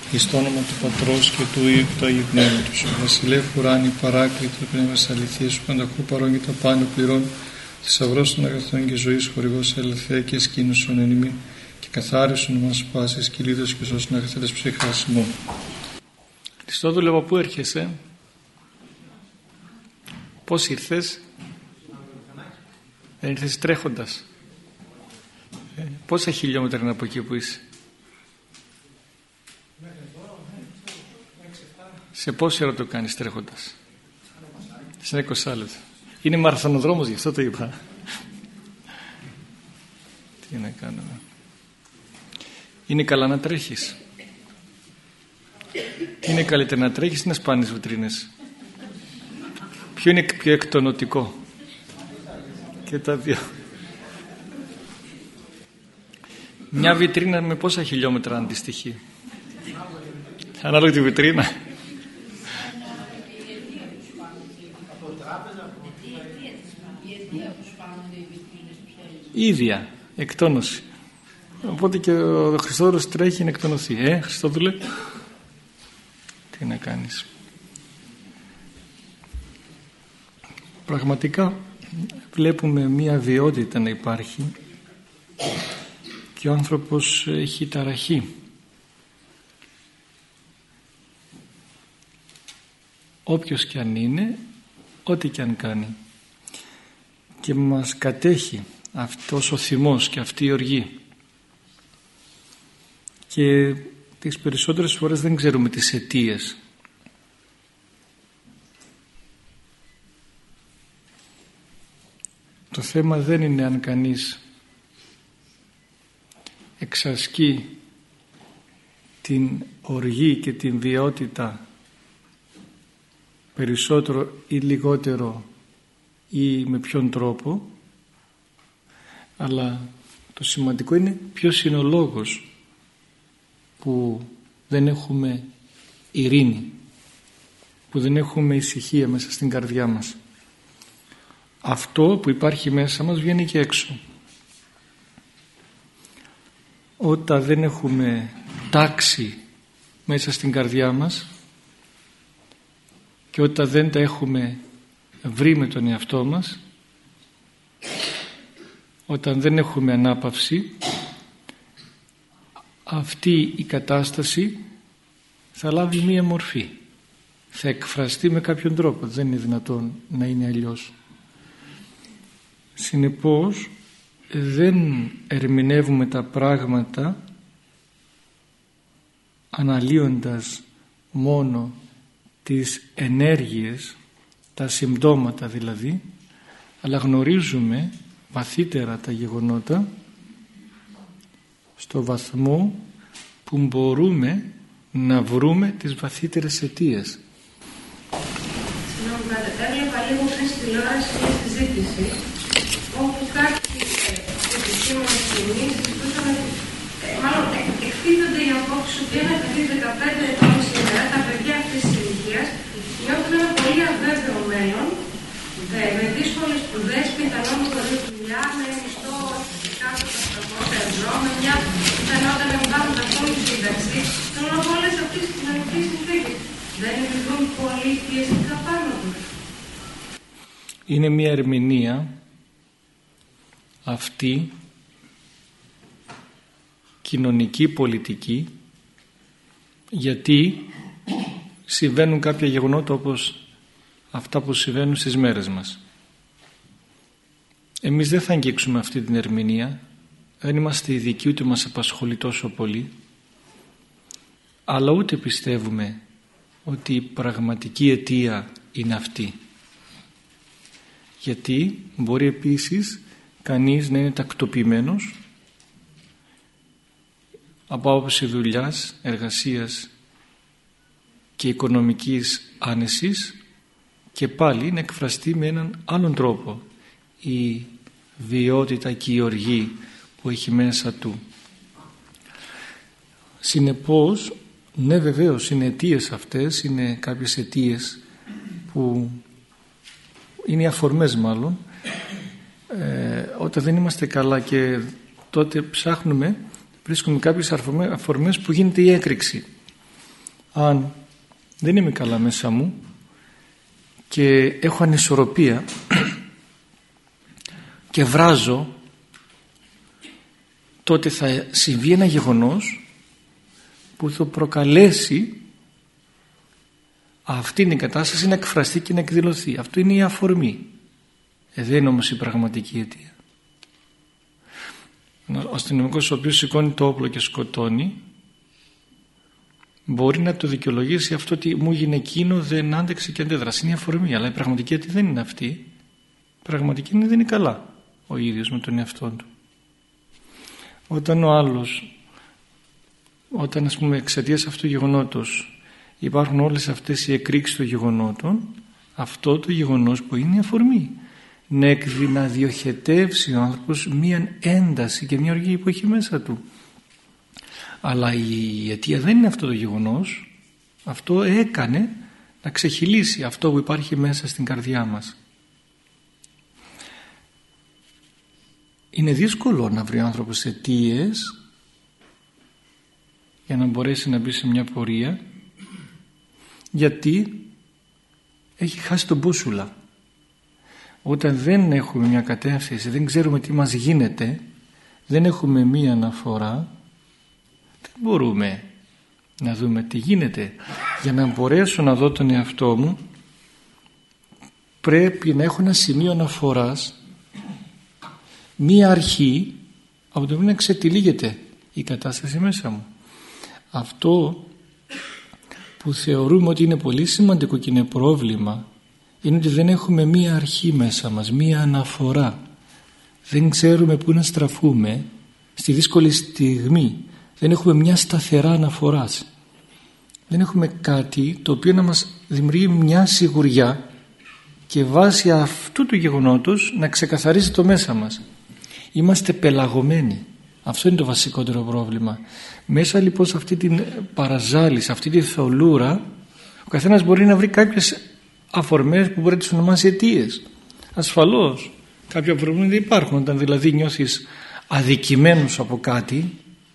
εις το όνομα του Πατρός και του Υιού και του Αγίου Πνεύματος. Βασιλεύ ουράνι παράκλητο πνεύμας αληθείας σου πανταχού παρών και τα πάνω πληρών, θησαυρός των αγαθών και ζωής χορηγός ελευθέα και σκήνωσον εν ημί και καθάρισον μας πάσης και λύτως και σώσον αγαθέτες ψυχάς μου. Χριστόδουλε, από πού έρχεσαι? Πώς ήρθες? Δεν ήρθες τρέχοντας? Πόσα χιλιόμετρα είναι από εκεί που είσαι? Σε πόση ώρα το κάνεις τρέχοντας? Σε 20 λεπτά. Είναι μαραθωνοδρόμος, γι' αυτό το είπα. Τι να κάνουμε. Είναι καλά να τρέχεις? Είναι καλύτερα να τρέχεις ή να σπάνεις βιτρίνες? Ποιο είναι πιο εκτονωτικό? Και τα δύο. Μια βιτρίνα με πόσα χιλιόμετρα αντιστοιχεί? Ανάλογα τη βιτρίνα. Ίδια εκτόνωση. Οπότε και ο Χριστόδουλος τρέχει να εκτονωθεί. Χριστόδουλε, τι να κάνεις. Πραγματικά βλέπουμε μία βιότητα να υπάρχει και ο άνθρωπος έχει ταραχή. Όποιος και αν είναι, ό,τι και αν κάνει, και μας κατέχει αυτός ο θυμός και αυτή η οργή, και τις περισσότερες φορές δεν ξέρουμε τις αιτίες. Το θέμα δεν είναι αν κανείς εξασκεί την οργή και την βιαιότητα περισσότερο ή λιγότερο ή με ποιον τρόπο, αλλά το σημαντικό είναι ποιος είναι ο λόγος που δεν έχουμε ειρήνη, που δεν έχουμε ησυχία μέσα στην καρδιά μας. Αυτό που υπάρχει μέσα μας βγαίνει και έξω. Όταν δεν έχουμε τάξη μέσα στην καρδιά μας και όταν δεν τα έχουμε βρει με τον εαυτό μας, όταν δεν έχουμε ανάπαυση, αυτή η κατάσταση θα λάβει μία μορφή, θα εκφραστεί με κάποιον τρόπο. Δεν είναι δυνατόν να είναι αλλιώς. Συνεπώς δεν ερμηνεύουμε τα πράγματα αναλύοντας μόνο τις ενέργειες, τα συμπτώματα δηλαδή, αλλά γνωρίζουμε βαθύτερα τα γεγονότα στο βαθμό που μπορούμε να βρούμε τις βαθύτερες αιτίες. Συγγνώμη, έβλεπα λίγο πριν στη τηλεόραση μια συζήτηση όπου κάποιοι επιστήμονες κοινείς ζητούσαν, μάλλον εκτίθενται οι απόψεις ότι ένα παιδί 15 ετών σήμερα, τα παιδιά αυτής της ηλικίας νιώθουν ένα πολύ αβέβαιο μέλλον, με δύσκολες σπουδές, πιθανόν χωρίς δουλειά, με μισθό κάτω από τα 800 ευρώ, με μια πιθανότητα να μην πάρουν καθόλου σύνταξη. Θέλω να πω, όλες αυτές τις κοινωνικές συνθήκες δεν επιβάλλουν πολύ πιεστικά πάνω τους? Είναι μια ερμηνεία αυτή κοινωνική, πολιτική, γιατί συμβαίνουν κάποια γεγονότα όπως αυτά που συμβαίνουν στις μέρες μας. Εμείς δεν θα αγγίξουμε αυτή την ερμηνεία, δεν είμαστε ειδικοί, ούτε μας απασχολεί τόσο πολύ, αλλά ούτε πιστεύουμε ότι η πραγματική αιτία είναι αυτή. Γιατί μπορεί επίσης κανείς να είναι τακτοποιημένος από άποψη δουλειάς, εργασίας και οικονομικής άνεσης και πάλι να εκφραστεί με έναν άλλον τρόπο η βιαιότητα και η οργή που έχει μέσα του. Συνεπώς, ναι, βεβαίως είναι αιτίες αυτές, είναι κάποιες αιτίες που είναι οι αφορμές μάλλον, όταν δεν είμαστε καλά και τότε ψάχνουμε, βρίσκουμε κάποιες αφορμές που γίνεται η έκρηξη. αν δεν είμαι καλά μέσα μου και έχω ανισορροπία και βράζω, τότε θα συμβεί ένα γεγονός που θα προκαλέσει αυτή την κατάσταση να εκφραστεί και να εκδηλωθεί. Αυτό είναι η αφορμή. Δεν είναι όμως η πραγματική αιτία. Ο αστυνομικός ο οποίος σηκώνει το όπλο και σκοτώνει μπορεί να το δικαιολογήσει αυτό ότι μου έγινε εκείνο, δεν άντεξε και αντέδρασε. Είναι η αφορμή, αλλά η πραγματική αιτία δεν είναι αυτή. Η πραγματική είναι δεν είναι καλά ο ίδιος με τον εαυτό του. Όταν ο άλλος, όταν ας πούμε εξαιτίας αυτού του γεγονότος υπάρχουν όλες αυτές οι εκρήξεις των γεγονότων, αυτό το γεγονός που είναι η αφορμή, να διοχετεύσει ο άνθρωπος μία ένταση και μια οργή που έχει μέσα του. Αλλά η αιτία δεν είναι αυτό το γεγονός. Αυτό έκανε να ξεχυλήσει αυτό που υπάρχει μέσα στην καρδιά μας. Είναι δύσκολο να βρει ο άνθρωπος αιτίες για να μπορέσει να μπει σε μια πορεία, γιατί έχει χάσει τον μπούσουλα. Όταν δεν έχουμε μια κατεύθυνση, δεν ξέρουμε τι μας γίνεται, δεν έχουμε μια αναφορά, δεν μπορούμε να δούμε τι γίνεται. Για να μπορέσω να δω τον εαυτό μου πρέπει να έχω ένα σημείο αναφοράς, μία αρχή από το οποίο να ξετυλίγεται η κατάσταση μέσα μου. Αυτό που θεωρούμε ότι είναι πολύ σημαντικό και είναι πρόβλημα είναι ότι δεν έχουμε μία αρχή μέσα μας, μία αναφορά. Δεν ξέρουμε πού να στραφούμε στη δύσκολη στιγμή. Δεν έχουμε μια σταθερά αναφοράς. Δεν έχουμε κάτι το οποίο να μας δημιουργεί μια σιγουριά και βάσει αυτού του γεγονότος να ξεκαθαρίζει το μέσα μας. Είμαστε πελαγωμένοι. Αυτό είναι το βασικότερο πρόβλημα. Μέσα λοιπόν σε αυτή την παραζάλη, σε αυτή τη θολούρα, ο καθένας μπορεί να βρει κάποιες αφορμές που μπορεί να τις ονομάσει αιτίες. Ασφαλώς κάποια προβλήματα υπάρχουν. Όταν δηλαδή νιώθεις αδικημένος από κάτι,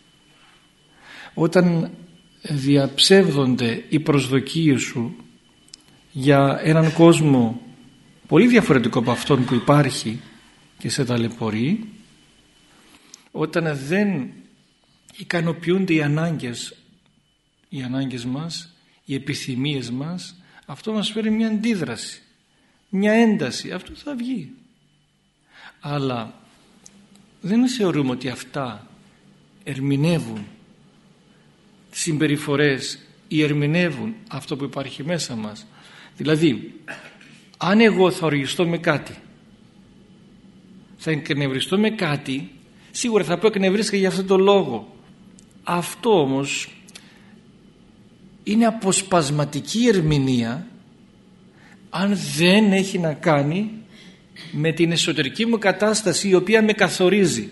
όταν διαψεύδονται οι προσδοκίες σου για έναν κόσμο πολύ διαφορετικό από αυτόν που υπάρχει και σε ταλαιπωρεί, όταν δεν ικανοποιούνται οι ανάγκες μας, οι επιθυμίες μας, αυτό μας φέρει μια αντίδραση, μια ένταση. Αυτό θα βγει. Αλλά δεν θεωρούμε ότι αυτά ερμηνεύουν συμπεριφορές ή ερμηνεύουν αυτό που υπάρχει μέσα μας. Δηλαδή, αν εγώ θα οργιστώ με κάτι, θα εκνευριστώ με κάτι, σίγουρα θα πω εκνευρίστηκα για αυτόν τον λόγο. Αυτό όμως είναι αποσπασματική ερμηνεία αν δεν έχει να κάνει με την εσωτερική μου κατάσταση η οποία με καθορίζει.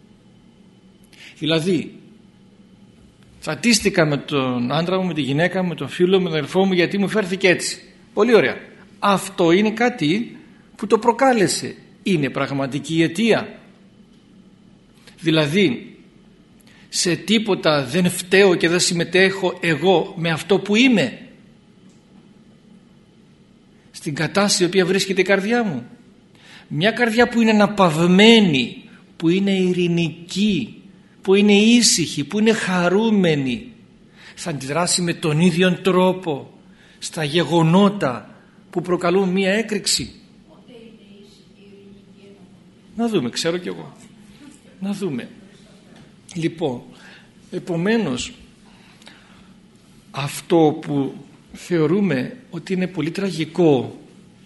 Δηλαδή, τσατίστηκα με τον άντρα μου, με τη γυναίκα μου, με τον φίλο μου, με τον αδελφό μου γιατί μου φέρθηκε έτσι. Πολύ ωραία. Αυτό είναι κάτι που το προκάλεσε. Είναι πραγματική αιτία. Δηλαδή, σε τίποτα δεν φταίω και δεν συμμετέχω εγώ με αυτό που είμαι. Στην κατάσταση η οποία βρίσκεται η καρδιά μου. Μια καρδιά που είναι αναπαυμένη, που είναι ειρηνική, που είναι ήσυχη, που είναι χαρούμενη, θα αντιδράσει με τον ίδιο τρόπο στα γεγονότα που προκαλούν μία έκρηξη. Να δούμε, ξέρω κι εγώ. Να δούμε. Λοιπόν, επομένως, αυτό που θεωρούμε ότι είναι πολύ τραγικό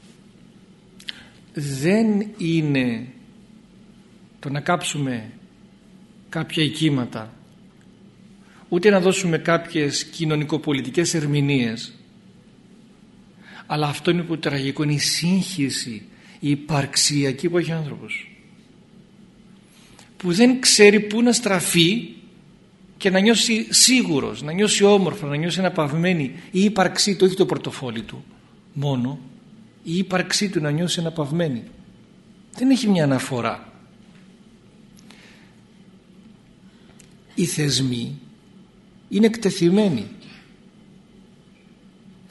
δεν είναι το να κάψουμε κάποια οικίματα, ούτε να δώσουμε κάποιες κοινωνικοπολιτικές ερμηνείες, αλλά αυτό είναι που τραγικό, είναι η σύγχυση, η υπαρξιακή που έχει ο άνθρωπος, που δεν ξέρει πού να στραφεί και να νιώσει σίγουρος, να νιώσει όμορφα, να νιώσει αναπαυμένη. Η ύπαρξή του, όχι το πορτοφόλι του μόνο, η ύπαρξή του να νιώσει αναπαυμένη. Δεν έχει μια αναφορά. Οι θεσμοί είναι εκτεθειμένοι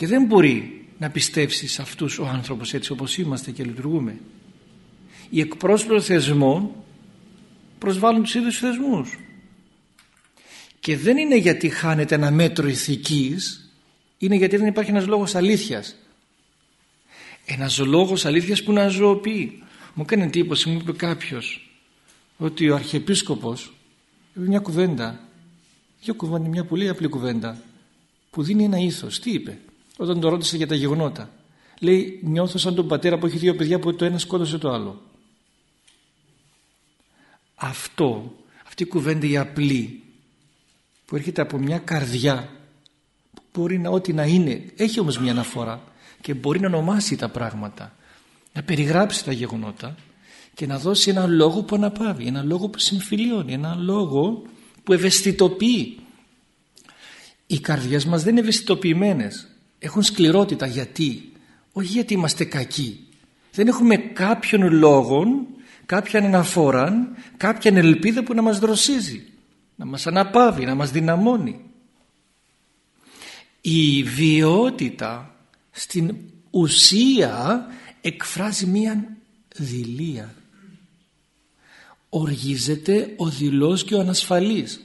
Και δεν μπορεί να πιστέψει σε αυτούς ο άνθρωπος έτσι όπως είμαστε και λειτουργούμε. Οι εκπρόσωποι των θεσμών προσβάλλουν τους ίδιους θεσμούς. Και δεν είναι γιατί χάνεται ένα μέτρο ηθικής, είναι γιατί δεν υπάρχει ένας λόγος αλήθειας. Ένας λόγος αλήθειας που να ζωοποιεί. Μου έκανε εντύπωση, μου είπε κάποιος ότι ο Αρχιεπίσκοπος είπε μια κουβέντα, μια πολύ απλή κουβέντα που δίνει ένα ήθος. Τι είπε όταν το ρώτησε για τα γεγονότα? Λέει, νιώθω σαν τον πατέρα που έχει 2 παιδιά που το ένα σκότωσε το άλλο. Αυτή η κουβέντα η απλή που έρχεται από μια καρδιά που μπορεί ό,τι να είναι, έχει όμως μια αναφορά και μπορεί να ονομάσει τα πράγματα, να περιγράψει τα γεγονότα και να δώσει έναν λόγο που αναπαύει, έναν λόγο που συμφιλιώνει, έναν λόγο που ευαισθητοποιεί. Οι καρδιές μας δεν είναι ευαισθητοποιημένες, έχουν σκληρότητα. Γιατί? Όχι γιατί είμαστε κακοί, δεν έχουμε κάποιον λόγο, κάποιαν αναφορά, κάποιαν ελπίδα που να μας δροσίζει, να μας αναπαύει, να μας δυναμώνει. Η βιαιότητα στην ουσία εκφράζει μία δειλία. Οργίζεται ο δειλός και ο ανασφαλής.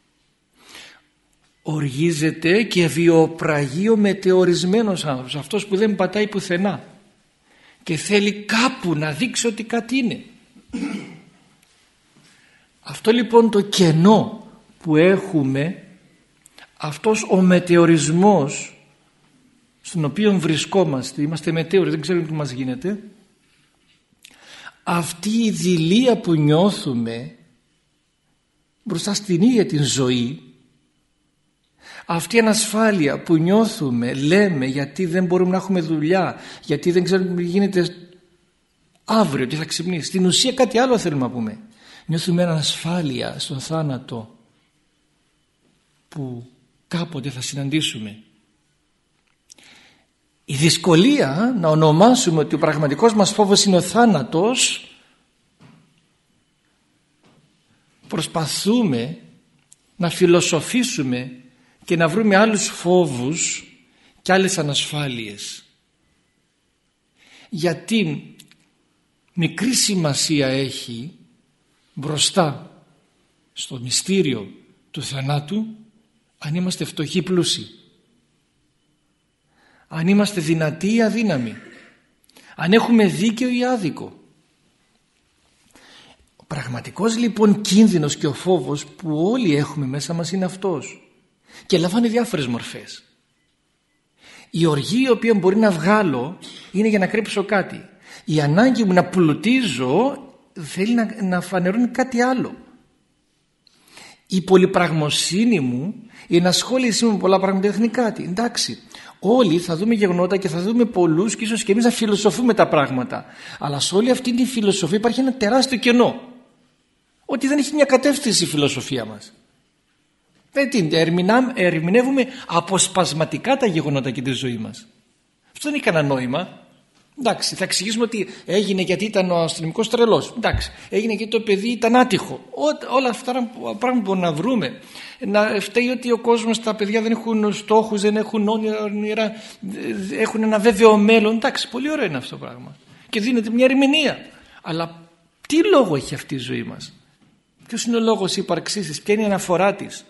Οργίζεται και βιοπραγεί ο μετεωρισμένος άνθρωπος, αυτός που δεν πατάει πουθενά και θέλει κάπου να δείξει ότι κάτι είναι. Αυτό λοιπόν το κενό που έχουμε, αυτός ο μετεωρισμός στον οποίο βρισκόμαστε, είμαστε μετέωροι, δεν ξέρουμε τι μας γίνεται, αυτή η δειλία που νιώθουμε μπροστά στην ίδια την ζωή, αυτή η ανασφάλεια που νιώθουμε, λέμε γιατί δεν μπορούμε να έχουμε δουλειά, γιατί δεν ξέρουμε τι γίνεται αύριο, τι θα ξυπνήσει, στην ουσία κάτι άλλο θέλουμε να πούμε. Νιώθουμε ανασφάλεια στον θάνατο που κάποτε θα συναντήσουμε. Η δυσκολία να ονομάσουμε ότι ο πραγματικός μας φόβος είναι ο θάνατος, προσπαθούμε να φιλοσοφήσουμε και να βρούμε άλλους φόβους και άλλες ανασφάλειες. Γιατί μικρή σημασία έχει μπροστά στο μυστήριο του θανάτου αν είμαστε φτωχοί ή πλούσιοι, αν είμαστε δυνατοί ή αδύναμοι, αν έχουμε δίκαιο ή άδικο. Ο πραγματικός λοιπόν κίνδυνος και ο φόβος που όλοι έχουμε μέσα μας είναι αυτός και λαμβάνει διάφορες μορφές. Η οργή η οποία μπορεί να βγάλω είναι για να κρύψω κάτι. Η ανάγκη μου να πλουτίζω θέλει να φανερώνει κάτι άλλο. Η πολυπραγμοσύνη μου, η ενασχόλησή μου με πολλά πράγματα δείχνει κάτι. Εντάξει, όλοι θα δούμε γεγονότα και θα δούμε πολλούς και ίσως και εμείς να φιλοσοφούμε τα πράγματα. Αλλά σε όλη αυτή τη φιλοσοφία υπάρχει ένα τεράστιο κενό. Ότι δεν έχει μια κατεύθυνση η φιλοσοφία μας. Ερμηνεύουμε αποσπασματικά τα γεγονότα και τη ζωή μας. Αυτό δεν έχει κανένα νόημα. Εντάξει, θα εξηγήσουμε ότι έγινε γιατί ήταν ο αστυνομικός τρελός. Εντάξει, έγινε γιατί το παιδί ήταν άτυχο. Όλα αυτά πράγματα που μπορούμε να βρούμε. Να φταίει ότι ο κόσμος, τα παιδιά δεν έχουν στόχους, δεν έχουν όνειρα, έχουν ένα βέβαιο μέλλον. Εντάξει, πολύ ωραίο είναι αυτό το πράγμα. Και δίνεται μια ερμηνεία. Αλλά τι λόγο έχει αυτή η ζωή μας? Ποιος είναι ο λόγος ύπαρξής της? Ποια είναι η αναφορά της?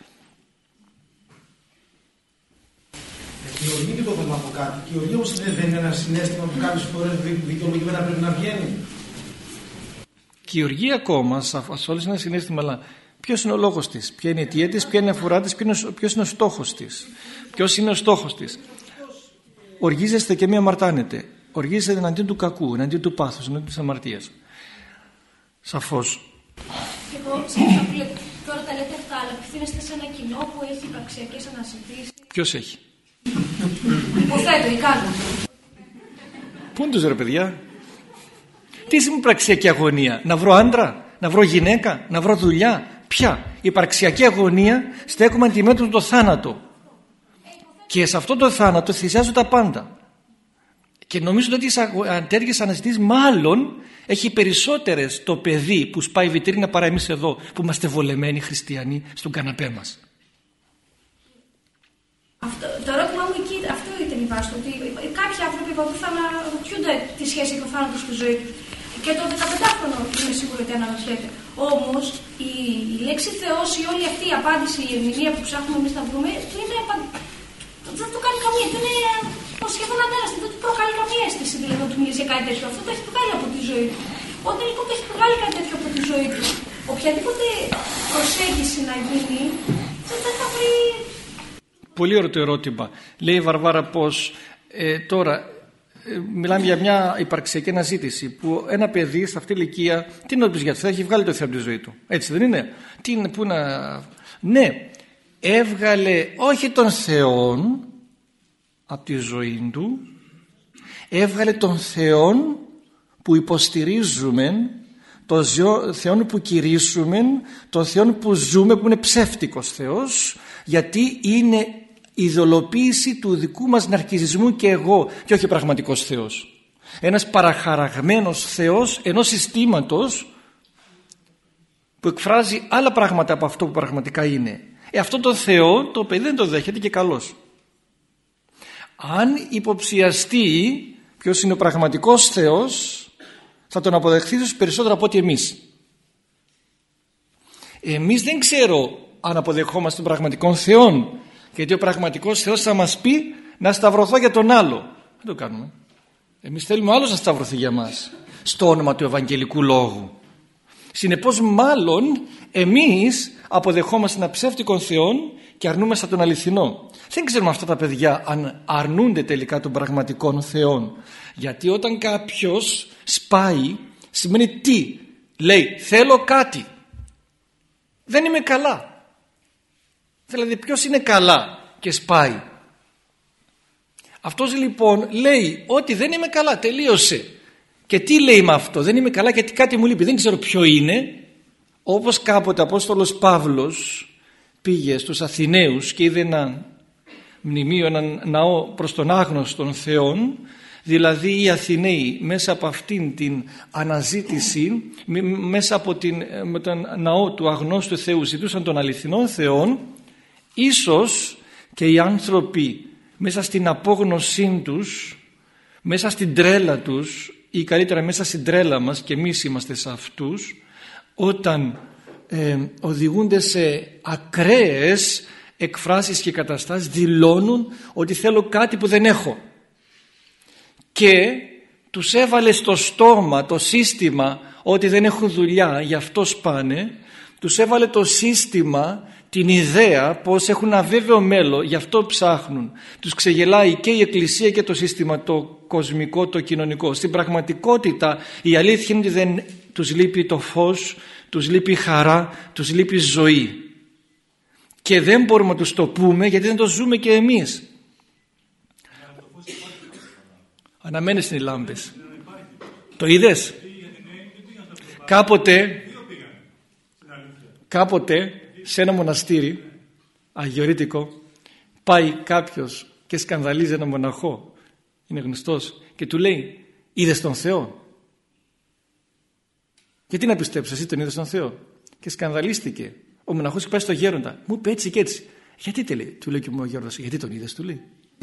Η οργή δεν το θέλω από κάτι. Και η οργή όμως δεν είναι ένα συναίσθημα που κάποιες φορές δικαιολογημένα πρέπει να βγαίνει. Και η οργή ακόμα, ασφαλώς είναι ένα συναίσθημα, αλλά ποιος είναι ο λόγος της, ποια είναι η αιτία της, ποια είναι η αφορά της, ποιος είναι ο στόχος της. Ποιος είναι ο στόχος της? Οργίζεστε και μη αμαρτάνετε. Οργίζεστε εναντίον του κακού, εναντίον του πάθους, εναντίον της αμαρτίας. Σαφώς. Εγώ τώρα τα λέτε αυτά, αλλά απευθύνεστε σε ένα κοινό που έχει υπαρξιακές ανασυντήσεις. Ποιος έχει? Υποθέτω, η κάρτα. Πού είναι τους ρε παιδιά? Τι είναι υπαρξιακή αγωνία? Να βρω άντρα, να βρω γυναίκα, να βρω δουλειά? Ποια? Η υπαρξιακή αγωνία στέκουμε αντιμέτωπο το θάνατο. Και σε αυτό το θάνατο θυσιάζω τα πάντα. Και νομίζω ότι τέτοιες αναζητήσεις μάλλον έχει περισσότερες το παιδί που σπάει βιτρίνα παρά εμείς εδώ που είμαστε βολεμένοι χριστιανοί στον καναπέ μας. Αυτό το ερώτημά μου εκεί αυτό ήταν η βάση του. Ότι κάποιοι άνθρωποι βοηθούν να ρωτιούνται τη σχέση έχει ο θάνατος στη ζωή του. Και το 15χρονο είμαι σίγουρη ότι αναρωτιέται. Όμως η λέξη Θεός ή όλη αυτή η απάντηση, η ερμηνεία που ψάχνουμε εμείς να βρούμε, δεν του κάνει καμία. Δεν είναι σχεδόν ανέραστη. Δεν του προκαλεί καμία αίσθηση δηλαδή να του μιλήσει για κάτι τέτοιο. Αυτό το έχει βγάλει από τη ζωή του. Όταν λοιπόν το έχει βγάλει κάτι τέτοιο από τη ζωή του, οποιαδήποτε προσέγγιση να γίνει, δεν θα βρει. Πολύ ωραίο το ερώτημα. Λέει η Βαρβάρα πως τώρα μιλάμε για μια υπαρξιακή αναζήτηση που ένα παιδί σε αυτή την ηλικία τι να πει για το Θεό, έχει βγάλει το Θεό από τη ζωή του. Έτσι δεν είναι? Ναι, έβγαλε όχι τον Θεόν από τη ζωή του, έβγαλε τον Θεόν που υποστηρίζουμε, τον Θεόν που κηρύσουμε, τον Θεόν που ζούμε, που είναι ψεύτικος Θεός, γιατί είναι ιδεολοποίηση του δικού μας ναρκισισμού και εγώ, και όχι πραγματικός Θεός. Ένας παραχαραγμένος Θεός ενός συστήματος που εκφράζει άλλα πράγματα από αυτό που πραγματικά είναι. Αυτό το Θεό το παιδί δεν το δέχεται και καλώς. Αν υποψιαστεί ποιος είναι ο πραγματικός Θεός, θα τον αποδεχθεί περισσότερο από ό,τι εμείς. Εμείς δεν ξέρω αν αποδεχόμαστε τον πραγματικό Θεό, γιατί ο πραγματικός Θεός θα μας πει να σταυρωθώ για τον άλλο. Δεν το κάνουμε. Εμείς θέλουμε ο άλλος να σταυρωθεί για μας, στο όνομα του Ευαγγελικού Λόγου. Συνεπώς μάλλον εμείς αποδεχόμαστε ένα ψεύτικο Θεό και αρνούμαστε τον αληθινό. Δεν ξέρουμε αυτά τα παιδιά αν αρνούνται τελικά τον πραγματικό Θεό. Γιατί όταν κάποιος σπάει, σημαίνει τι? Λέει θέλω κάτι, δεν είμαι καλά. Δηλαδή ποιος είναι καλά και σπάει? Αυτός λοιπόν λέει ότι δεν είμαι καλά, τελείωσε. Και τι λέει με αυτό? Δεν είμαι καλά γιατί κάτι μου λείπει, δεν ξέρω ποιο είναι. Όπως κάποτε ο Απόστολος Παύλος πήγε στους Αθηναίους και είδε ένα μνημείο, έναν ναό προς τον άγνωστον Θεόν, δηλαδή οι Αθηναίοι μέσα από αυτήν την αναζήτηση, μέσα από με τον ναό του αγνώστου Θεού ζητούσαν τον αληθινό Θεόν. Ίσως και οι άνθρωποι μέσα στην απόγνωσή τους, μέσα στην τρέλα τους, ή καλύτερα μέσα στην τρέλα μας, και εμείς είμαστε σε αυτούς, όταν οδηγούνται σε ακραίες εκφράσεις και καταστάσεις, δηλώνουν ότι θέλω κάτι που δεν έχω, και τους έβαλε στο στόμα το σύστημα ότι δεν έχουν δουλειά, γι' αυτό σπάνε. Τους έβαλε το σύστημα την ιδέα πως έχουν αβέβαιο μέλλον, γι' αυτό ψάχνουν. Τους ξεγελάει και η Εκκλησία και το σύστημα το κοσμικό, το κοινωνικό. Στην πραγματικότητα η αλήθεια είναι ότι δεν τους λείπει το φως, τους λείπει η χαρά, τους λείπει η ζωή. Και δεν μπορούμε να τους το πούμε γιατί δεν το ζούμε και εμείς. Αναμένεις οι λάμπες. Το είδες? Κάποτε σε ένα μοναστήρι αγιορείτικο πάει κάποιος και σκανδαλίζει ένα μοναχό, είναι γνωστός, και του λέει είδες τον Θεό? Γιατί να πιστέψεις, εσύ τον είδες τον Θεό? Και σκανδαλίστηκε. Ο μοναχός πάει στο γέροντα, μου είπε έτσι και έτσι. Γιατί te λέει? Του λέει και ο γέροντας, γιατί τον είδες? Του λέει.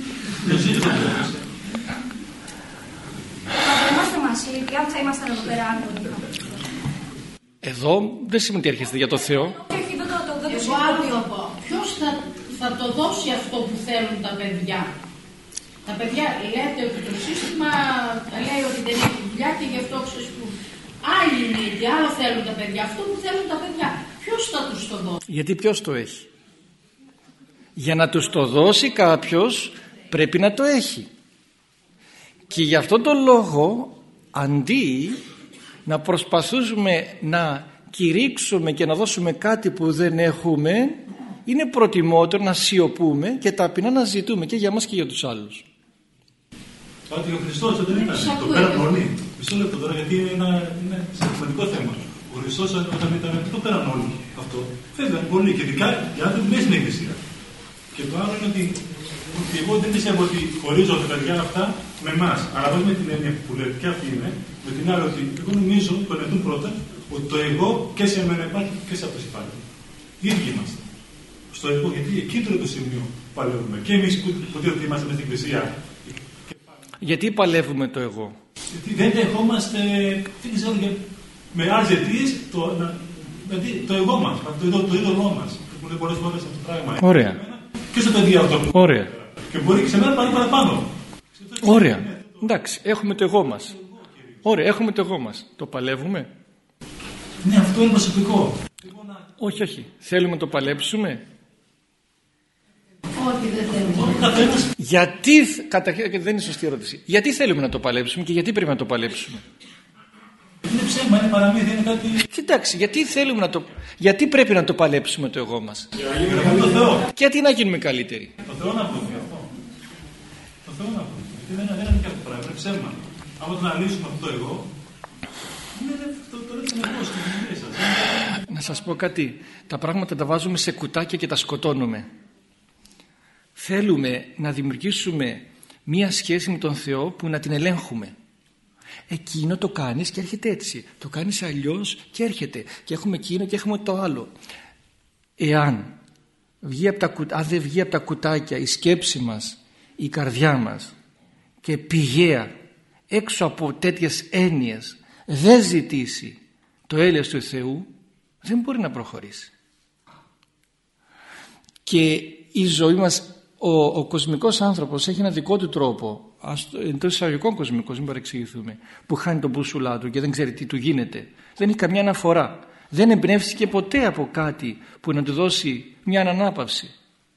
Θα ήμασταν εδώ πέρα άγκολοι. Εδώ δεν σημαίνει ότι έρχεστε για το Θεό. Εγώ άλλο θα πω. Ποιος θα το δώσει αυτό που θέλουν τα παιδιά? Τα παιδιά λέτε ότι το σύστημα λέει ότι δεν έχει δουλειά και γι' αυτό ξεσπούν. Άλλοι είναι γιατί άλλο θέλουν τα παιδιά. Αυτό που θέλουν τα παιδιά, ποιος θα τους το δώσει? Γιατί ποιος το έχει? Για να τους το δώσει κάποιος πρέπει να το έχει. Και γι' αυτόν τον λόγο, αντί να προσπαθούμε να κηρύξουμε και να δώσουμε κάτι που δεν έχουμε, είναι προτιμότερο να σιωπούμε και ταπεινά να ζητούμε και για μας και για τους άλλους. Ότι ο Χριστός δεν ήταν, το πέραν όλοι. Μισό λεπτό τώρα, γιατί είναι ένα σημαντικό θέμα. Ο Χριστός όταν ήταν, δεν το πέραν όλοι αυτό. Φεύγαν πολλοί και ειδικά οι άνθρωποι μέσα στην Εκκλησία. Και το άλλο είναι ότι εγώ δεν πιστεύω ότι χωρίζω τα παιδιά αυτά με εμάς. Αλλά όχι με την έννοια που λέτε και αυτή είναι, με την άλλη ότι εγώ νομίζω το εννοούν πρώτα ότι το εγώ και σε μένα υπάρχει και σε αυτούς υπάρχει. Οι ίδιοι είμαστε. στο εγώ, γιατί εκεί το σημείο παλεύουμε. Και εμείς που υποτίθεται είμαστε μέσα στην Εκκλησία. Γιατί παλεύουμε το εγώ? Γιατί δεν δεχόμαστε, δεν ξέρω, με άλλες αιτίες το εγώ μας, το είδωλό μας. Που είναι πολλές φορές αυτό το πράγμα. Ωραία. Και στο παιδί αυτό. Ωραία. Και μπορεί και σε μένα πάρει παραπάνω. Ωραία. Εντάξει, έχουμε το εγώ μας. Ωραία, έχουμε το εγώ μας. Το παλεύουμε? Ναι, αυτό είναι προσωπικό. Όχι, όχι. Θέλουμε να το παλέψουμε? Όχι, δεν θέλουμε. Γιατί, καταρχήν δεν είναι σωστή ερώτηση. Γιατί θέλουμε να το παλέψουμε και γιατί πρέπει να το παλέψουμε? Είναι ψέμα, είναι παραμύθι, είναι κάτι. Κοιτάξτε, γιατί πρέπει να το παλέψουμε το εγώ μας? Για να το Θεό. Και γιατί να γίνουμε καλύτεροι? Το Θεό να πούμε αυτό. Το Θεό να πούμε. Γιατί δεν είναι και αυτό το πράγμα, είναι ψέμα. Άμα το αναλύσουμε αυτό το εγώ, είναι το εγώ στην κοινωνία σας. Να σας πω κάτι. Τα πράγματα τα βάζουμε σε κουτάκια και τα σκοτώνουμε. Θέλουμε να δημιουργήσουμε μία σχέση με τον Θεό που να την ελέγχουμε. Εκείνο το κάνεις και έρχεται έτσι. Το κάνεις αλλιώς και έρχεται. Και έχουμε εκείνο και έχουμε το άλλο. Αν δεν βγει από τα κουτάκια η σκέψη μας, η καρδιά μας και πηγαία έξω από τέτοιες έννοιες δεν ζητήσει το έλεος του Θεού, δεν μπορεί να προχωρήσει. Και η ζωή μας, ο κοσμικός άνθρωπος έχει ένα δικό του τρόπο, εντός εισαγωγικών κοσμικός, μην παρεξηγηθούμε, που χάνει τον μπούσουλά του και δεν ξέρει τι του γίνεται. Δεν έχει καμιά αναφορά. Δεν εμπνεύστηκε ποτέ από κάτι που να του δώσει μια ανάπαυση.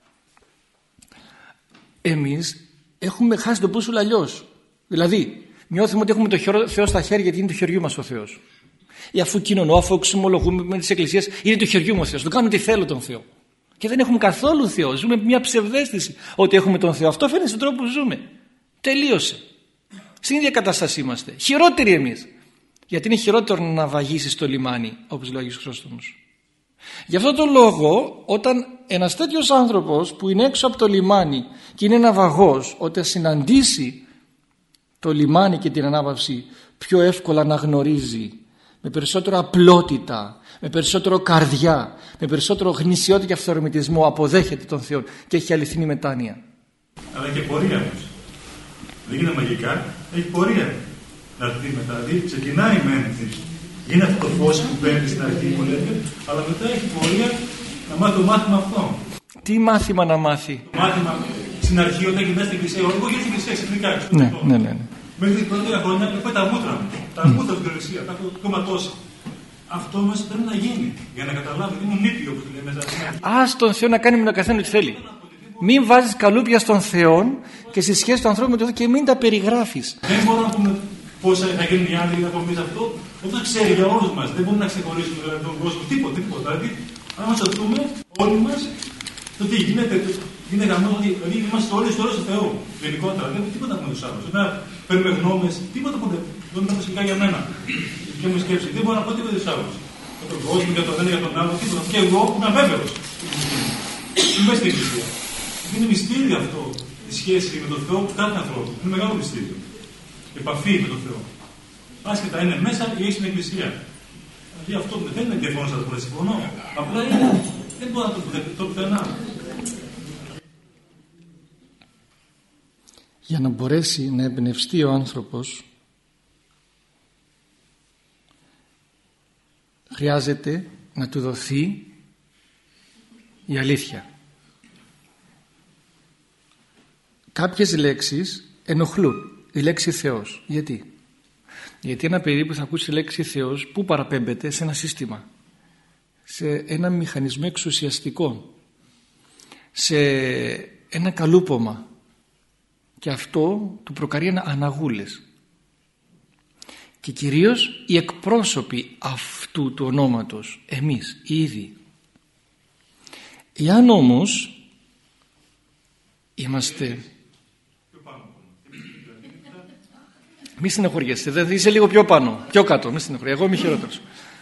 Εμείς έχουμε χάσει τον μπούσουλα αλλιώς. Δηλαδή, νιώθουμε ότι έχουμε το Θεό στα χέρια γιατί είναι του χεριού μας ο Θεός. Αφού κοινωνώ, αφού εξομολογούμε με τις εκκλησίες, είναι του χεριού μου ο Θεός. Του κάνω τι θέλω τον Θεό. Και δεν έχουμε καθόλου Θεό. Ζούμε μια ψευδαίσθηση ότι έχουμε τον Θεό. Αυτό φαίνεται στον τρόπο που ζούμε. Τελείωσε. Στην ίδια κατάσταση είμαστε. Χειρότεροι εμείς. Γιατί είναι χειρότερο να βαγίσεις στο λιμάνι, όπως λέει ο Άγιος Χρήστος. Γι' αυτό τον λόγο, όταν ένας τέτοιος άνθρωπος που είναι έξω από το λιμάνι και είναι ναυαγός, όταν συναντήσει το λιμάνι και την ανάπαυση, πιο εύκολα να γνωρίζει, με περισσότερο απλότητα, με περισσότερο καρδιά, με περισσότερο γνησιότητα και αυθορμητισμό αποδέχεται τον Θεό και έχει αληθινή μετάνοια. Αλλά και πορεία όμως. Δεν γίνεται μαγικά, έχει πορεία. Να δει μετά, δηλαδή ξεκινάει γίνεται αυτό το φως που παίρνει στην αρχή που λέτε, αλλά μετά έχει πορεία να μάθει το μάθημα αυτό. Τι μάθημα να μάθει? Το μάθημα στην αρχή όταν γυρνάει στην εκκλησία, εγώ γυρνάω στην εκκλησία ξαφνικά. Ναι. Μέχρι την πρώτη χρόνια έχω τα μούτρα μου. Τα μούτρα στην εκκλησία, τα έχω κομματώσει. Αυτό όμως πρέπει να γίνει για να καταλάβει ότι ήμουν νήπιο όπως λέμε. Ας τον Θεό να κάνει με τον καθένα ό,τι θέλει. Μην βάζεις καλούπια στον Θεό και στη σχέση του ανθρώπου με τον Θεό και μην τα περιγράφεις. Δεν μπορούμε να πούμε πώς θα γίνουν οι άλλοι από εμείς αυτό, όταν ξέρει για όλους μας. Δεν μπορούμε να ξεχωρίσουμε δηλαδή, τον κόσμο τίποτα. Δηλαδή, αν μας σωθούμε όλοι μας, το τι γίνεται γραμμένο ότι δηλαδή, είμαστε όλοι στο όριο του Θεού. Γενικότερα, δεν έχουμε τίποτα με τους άλλους. Δεν παίρνουμε γνώμες, τίποτα που δεν είναι προσωπικά για μένα. Η δική μου σκέψη, δεν μπορώ να πω τίποτα για τους άλλους. Για τον κόσμο, για τον ένα, για τον άλλο, τίποτα. Και εγώ είμαι αβέβαιος. Είμαι στην Εκκλησία. Είναι μυστήριο αυτό η σχέση με τον Θεό του κάθε ανθρώπου. Είναι μεγάλο μυστήριο. Επαφή με τον Θεό. Άσχετα είναι μέσα ή στην Εκκλησία. Δηλαδή αυτό δεν είναι διαφωνώ σας που συμφωνώ. Απλά είναι, δεν μπορώ να το πουθενά. Για να μπορέσει να εμπνευστεί ο άνθρωπος χρειάζεται να του δοθεί η αλήθεια. Κάποιες λέξεις ενοχλούν. Η λέξη Θεός. Γιατί? Γιατί ένα παιδί που θα ακούσει τη λέξη Θεός, πού παραπέμπεται? Σε ένα σύστημα, σε ένα μηχανισμό εξουσιαστικό, σε ένα καλούπομα, και αυτό του προκαλεί αναγούλες. Και κυρίως οι εκπρόσωποι αυτού του ονόματος, εμείς οι ίδιοι. Εάν όμως είμαστε... Μη στενοχωριέσαι, δεν είσαι λίγο πιο πάνω, πιο κάτω, μη στενοχωριέσαι, εγώ είμαι χειρότερος.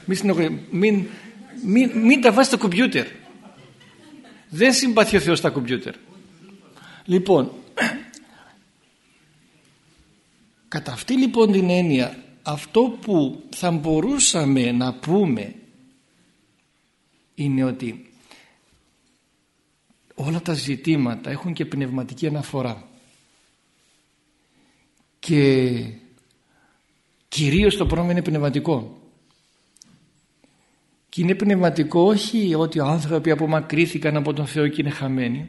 Μην τα βάζεις στο κομπιούτερ. Δεν συμπαθεί ο Θεός στα κομπιούτερ. Λοιπόν, κατά αυτή λοιπόν την έννοια, αυτό που θα μπορούσαμε να πούμε είναι ότι όλα τα ζητήματα έχουν και πνευματική αναφορά και κυρίως το πρόβλημα είναι πνευματικό. Και είναι πνευματικό όχι ότι οι άνθρωποι απομακρύθηκαν από τον Θεό και είναι χαμένοι,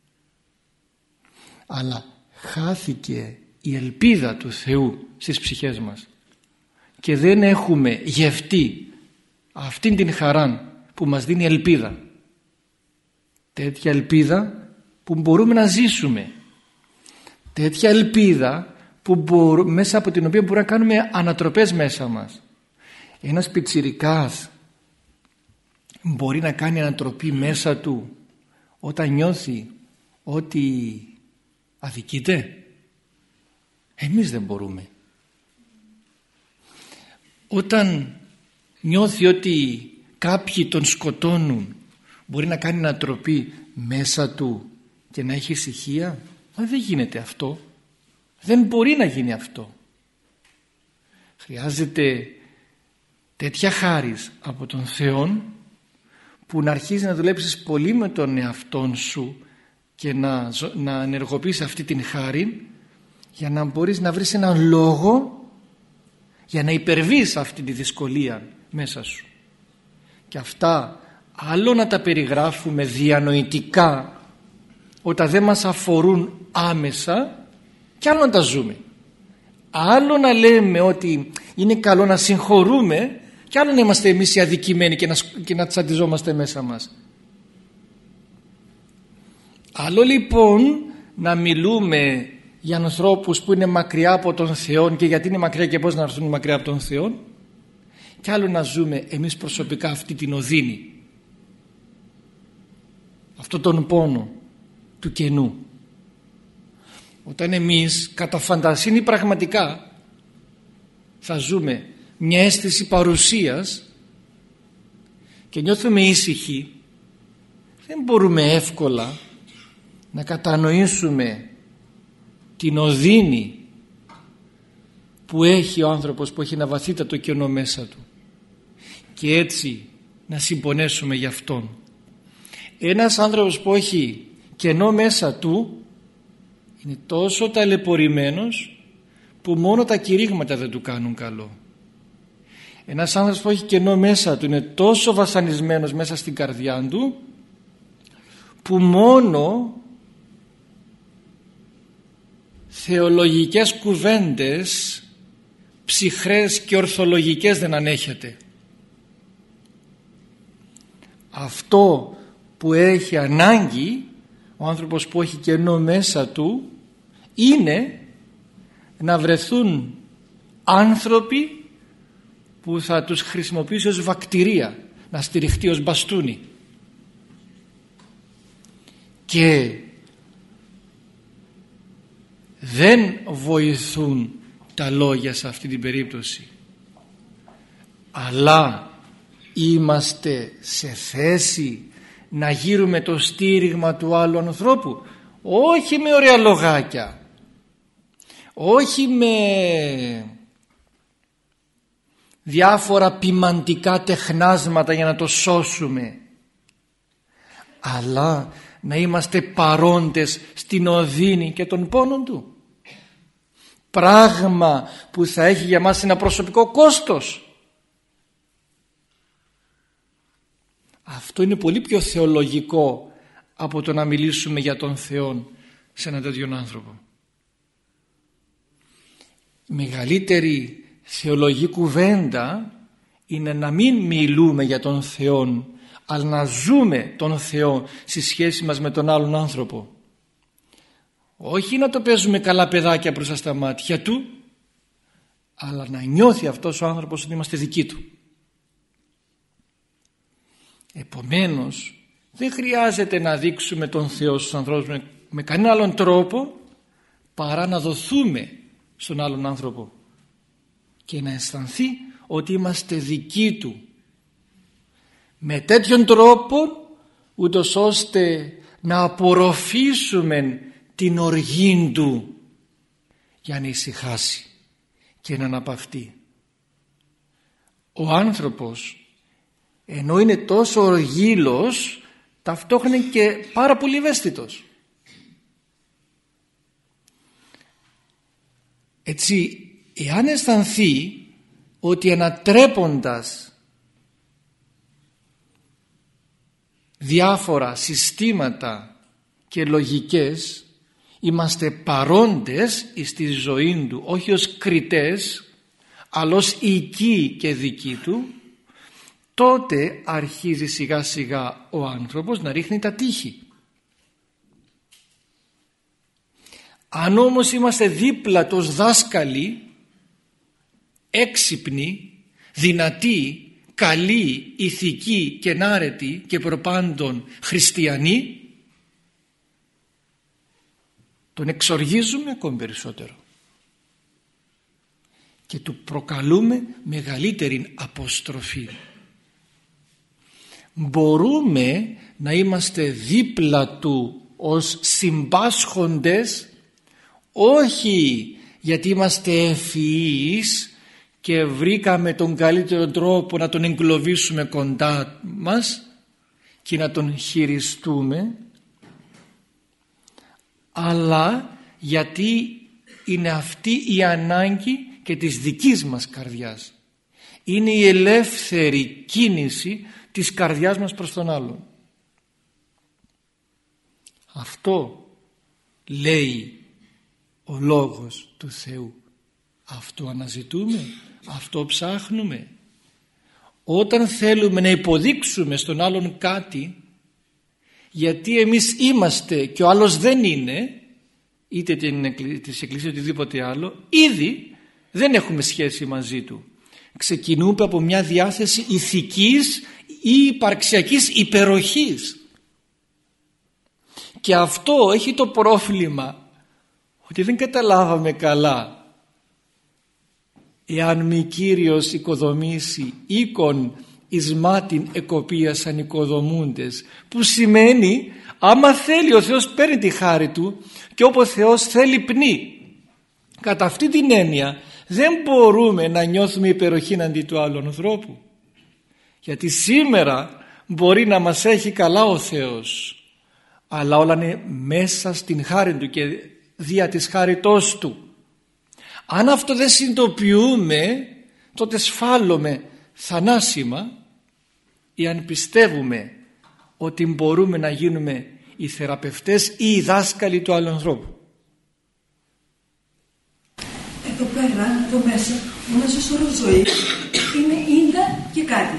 αλλά χάθηκε η ελπίδα του Θεού στις ψυχές μας και δεν έχουμε γευτεί αυτήν την χαρά που μας δίνει ελπίδα, τέτοια ελπίδα που μπορούμε να ζήσουμε, τέτοια ελπίδα μέσα από την οποία μπορούμε να κάνουμε ανατροπές μέσα μας. Ένας πιτσιρικάς μπορεί να κάνει ανατροπή μέσα του όταν νιώθει ότι αδικείται. Εμείς δεν μπορούμε. Όταν νιώθει ότι κάποιοι τον σκοτώνουν, μπορεί να κάνει ανατροπή μέσα του και να έχει ησυχία. Δεν γίνεται αυτό. Δεν μπορεί να γίνει αυτό. Χρειάζεται τέτοια χάρις από τον Θεό που να αρχίζει να δουλέψεις πολύ με τον εαυτόν σου και να ενεργοποιήσεις αυτή την χάρη για να μπορείς να βρεις έναν λόγο για να υπερβείς αυτή τη δυσκολία μέσα σου. Και αυτά άλλο να τα περιγράφουμε διανοητικά όταν δεν μας αφορούν άμεσα και άλλο να τα ζούμε. Άλλο να λέμε ότι είναι καλό να συγχωρούμε και άλλο να είμαστε εμείς οι αδικημένοι και να τσαντιζόμαστε μέσα μας. Άλλο λοιπόν να μιλούμε για ανθρώπους που είναι μακριά από τον Θεό και γιατί είναι μακριά και πώς να έρθουν μακριά από τον Θεό, και άλλο να ζούμε εμείς προσωπικά αυτή την οδύνη, αυτό τον πόνο του κενού. Όταν εμείς κατά φαντασίνη πραγματικά θα ζούμε μια αίσθηση παρουσίας και νιώθουμε ήσυχοι, δεν μπορούμε εύκολα να κατανοήσουμε την οδύνη που έχει ο άνθρωπος που έχει ένα βαθύτατο κενό μέσα του και έτσι να συμπονέσουμε γι' αυτόν. Ένας άνθρωπος που έχει κενό μέσα του είναι τόσο ταλαιπωρημένος που μόνο τα κηρύγματα δεν του κάνουν καλό. Ένας άνθρωπος που έχει κενό μέσα του είναι τόσο βασανισμένος μέσα στην καρδιά του που μόνο θεολογικές κουβέντες ψυχρές και ορθολογικές δεν ανέχεται. Αυτό που έχει ανάγκη ο άνθρωπος που έχει κενό μέσα του είναι να βρεθούν άνθρωποι που θα τους χρησιμοποιήσει ως βακτηρία, να στηριχτεί ως μπαστούνι. Και δεν βοηθούν τα λόγια σε αυτή την περίπτωση, αλλά είμαστε σε θέση να γύρουμε το στήριγμα του άλλου ανθρώπου, όχι με ωραία λογάκια, όχι με διάφορα ποιμαντικά τεχνάσματα για να το σώσουμε, αλλά να είμαστε παρόντες στην οδύνη και τον πόνο του, πράγμα που θα έχει για μας ένα προσωπικό κόστος. Αυτό είναι πολύ πιο θεολογικό από το να μιλήσουμε για τον Θεό σε έναν τέτοιον άνθρωπο. Μεγαλύτερη θεολογική κουβέντα είναι να μην μιλούμε για τον Θεό, αλλά να ζούμε τον Θεό στη σχέση μας με τον άλλον άνθρωπο. Όχι να το παίζουμε καλά παιδάκια μπροστά στα μάτια του, αλλά να νιώθει αυτός ο άνθρωπος ότι είμαστε δικοί του. Επομένως δεν χρειάζεται να δείξουμε τον Θεό στους ανθρώπους με κανένα άλλον τρόπο παρά να δοθούμε στον άλλον άνθρωπο και να αισθανθεί ότι είμαστε δικοί του, με τέτοιον τρόπο ούτως ώστε να απορροφήσουμε την οργή του για να ησυχάσει και να αναπαυτεί. Ο άνθρωπος ενώ είναι τόσο οργήλος, ταυτόχρονα και πάρα πολύ ευαίσθητος. Έτσι, εάν αισθανθεί ότι ανατρέποντας διάφορα συστήματα και λογικές είμαστε παρόντες στη ζωή του, όχι ως κριτές αλλά ως οικοί και δικοί του, τότε αρχίζει σιγά σιγά ο άνθρωπος να ρίχνει τα τείχη. Αν όμως είμαστε δίπλα του ως δάσκαλοι, έξυπνοι, δυνατοί, καλοί, ηθικοί και ενάρετοι και προπάντων χριστιανοί, τον εξοργίζουμε ακόμη περισσότερο και του προκαλούμε μεγαλύτερη αποστροφή. Μπορούμε να είμαστε δίπλα του ως συμπάσχοντες, όχι γιατί είμαστε ευφυείς και βρήκαμε τον καλύτερο τρόπο να τον εγκλωβίσουμε κοντά μας και να τον χειριστούμε, αλλά γιατί είναι αυτή η ανάγκη και της δικής μας καρδιάς. Είναι η ελεύθερη κίνηση της καρδιάς μας προς τον άλλον. Αυτό λέει ο Λόγος του Θεού. Αυτό αναζητούμε, αυτό ψάχνουμε. Όταν θέλουμε να υποδείξουμε στον άλλον κάτι, γιατί εμείς είμαστε και ο άλλος δεν είναι, είτε της Εκκλησίας οτιδήποτε άλλο, ήδη δεν έχουμε σχέση μαζί του. Ξεκινούμε από μια διάθεση ηθικής ή υπαρξιακής υπεροχής. Και αυτό έχει το πρόβλημα ότι δεν καταλάβαμε καλά εάν μη Κύριος οικοδομήσει οίκον εις μάτιν εκοπίασαν οικοδομούντες, που σημαίνει άμα θέλει ο Θεός παίρνει τη χάρη του και όπου ο Θεός θέλει πνί. Κατά αυτή την έννοια δεν μπορούμε να νιώθουμε υπεροχή αντί του άλλου ανθρώπου, γιατί σήμερα μπορεί να μας έχει καλά ο Θεός, αλλά όλα είναι μέσα στην χάρη του και δια της χάριτός του. Αν αυτό δεν συνειδητοποιούμε, τότε σφάλουμε θανάσιμα, ή αν πιστεύουμε ότι μπορούμε να γίνουμε οι θεραπευτές ή οι δάσκαλοι του άλλου ανθρώπου. Εδώ πέρα, εδώ μέσα, ο μέσος όρος ζωής είναι 90 και κάτι.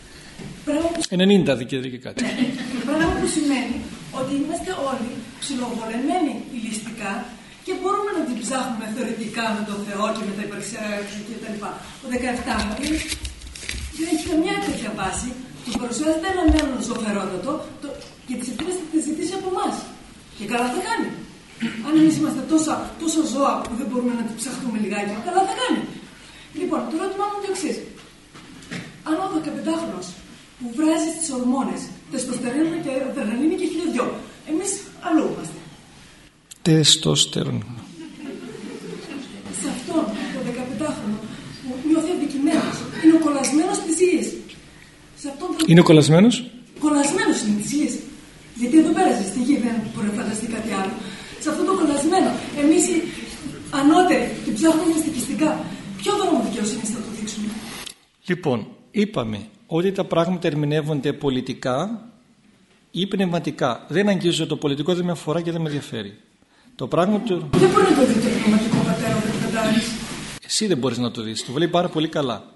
90 και κάτι. Ναι, πράγμα που σημαίνει ότι είμαστε όλοι ψιλοβολεμένοι ηλιστικά και μπορούμε να την ψάχνουμε θεωρητικά με τον Θεό και με τα υπαρξιακά και τα λοιπά. Ο 17 δεν έχει καμιά τέτοια βάση. Του παρουσιάζεται έναν νέο ζωφερότατο και τις ευθύνες θα τις ζητήσει από εμάς. Και καλά θα κάνει. Αν εμείς είμαστε τόσα ζώα που δεν μπορούμε να την ψάχνουμε λιγάκι, καλά θα κάνει. Λοιπόν, το ερώτημά μου είναι το εξής. Αν ο 15χρονος που βράζει τις ορμόνες, τεστοστερόνη και αδρεναλίνη και χιλιοδιό, εμείς αλλού είμαστε. Τεστοστερόνη. Σε αυτόν τον 15χρονο που νιώθει αδικημένος, είναι ο κολλασμένος της γης. Είναι ο κολλασμένος? Κολλασμένος είναι της γης. Γιατί εδώ πέρα στη γη δεν μπορεί να φανταστεί κάτι άλλο. Σε αυτό το κολλασμένο, εμείς οι ανώτεροι την ψάχνουμε στοιχιστικά. Ποιο δρόμο δικαιοσύνης θα το δείξουμε? Λοιπόν, είπαμε ότι τα πράγματα ερμηνεύονται πολιτικά ή πνευματικά. Δεν αγγίζω το πολιτικό, δεν με αφορά και δεν με ενδιαφέρει. Το πράγμα του... Δεν μπορεί να το δει το πνευματικό πατέρα ο Πετραντάρης. Εσύ δεν μπορείς να το δεις. Το βλέπει πάρα πολύ καλά.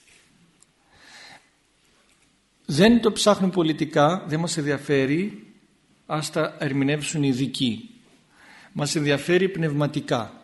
Δεν το ψάχνουν πολιτικά, δεν μας ενδιαφέρει, ας τα ερμηνεύσουν οι ειδικοί. Μας ενδιαφέρει πνευματικά.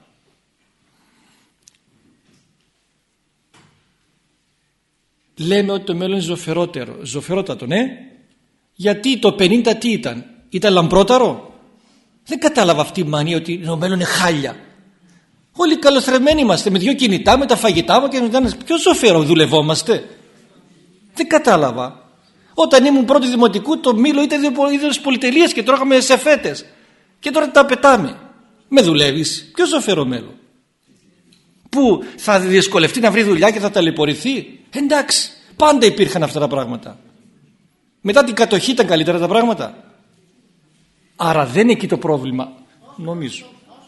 Λέμε ότι το μέλλον είναι ζωφερότατο, ναι. Γιατί το 50 τι ήταν λαμπρόταρο? Δεν κατάλαβα αυτή η μανία ότι το μέλλον είναι χάλια. Όλοι καλοθρεμμένοι είμαστε με 2 κινητά, με τα φαγητά μας και ποιο ζωφερό δουλευόμαστε? Δεν κατάλαβα. Όταν ήμουν πρώτη δημοτικού το μήλο ήταν είδος πολυτελείας και τρώγαμε σε φέτες. Και τώρα τα πετάμε. Με δουλεύεις? Ποιο ζωφερό μέλλον? Που θα δυσκολευτεί να βρει δουλειά και θα ταλαιπωρηθεί? Εντάξει, πάντα υπήρχαν αυτά τα πράγματα. Μετά την κατοχή ήταν καλύτερα τα πράγματα. Άρα δεν είναι εκεί το πρόβλημα, νομίζω.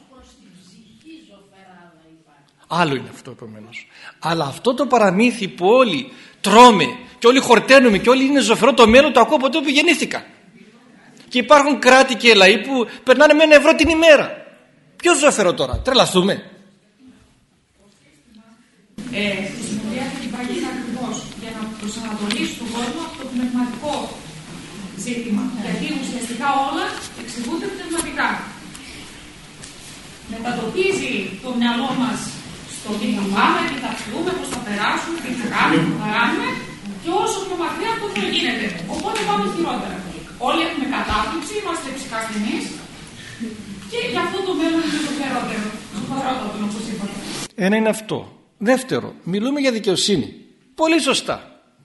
Άλλο είναι αυτό επομένως. Αλλά αυτό το παραμύθι που όλοι τρώμε και όλοι χορταίνουμε και όλοι είναι ζωφερό το μέλλον, το ακούω από τότε που γεννήθηκα. Και υπάρχουν κράτη και λαοί που περνάνε με 1 ευρώ την ημέρα. Ποιο ζωφερό τώρα, τρελαθούμε. Η Συμμορία θα την παγίδα ακριβώς για να προσανατολίσει τον κόσμο από το πνευματικό ζήτημα. Γιατί ουσιαστικά όλα εξηγούνται πνευματικά. Μετατοπίζει το μυαλό μας στο τι θα πάμε, τι θα πιούμε, πώς θα περάσουμε, τι θα κάνουμε, τι θα κάνουμε, και όσο πιο μακριά αυτό δεν γίνεται. Οπότε πάμε χειρότερα. Όλοι έχουμε κατάπληξη, είμαστε ψυχασθενείς και γι' αυτό το μέλλον είναι το χειρότερο. Όπως είπατε. Ένα είναι αυτό. Δεύτερο, μιλούμε για δικαιοσύνη. Πολύ σωστά.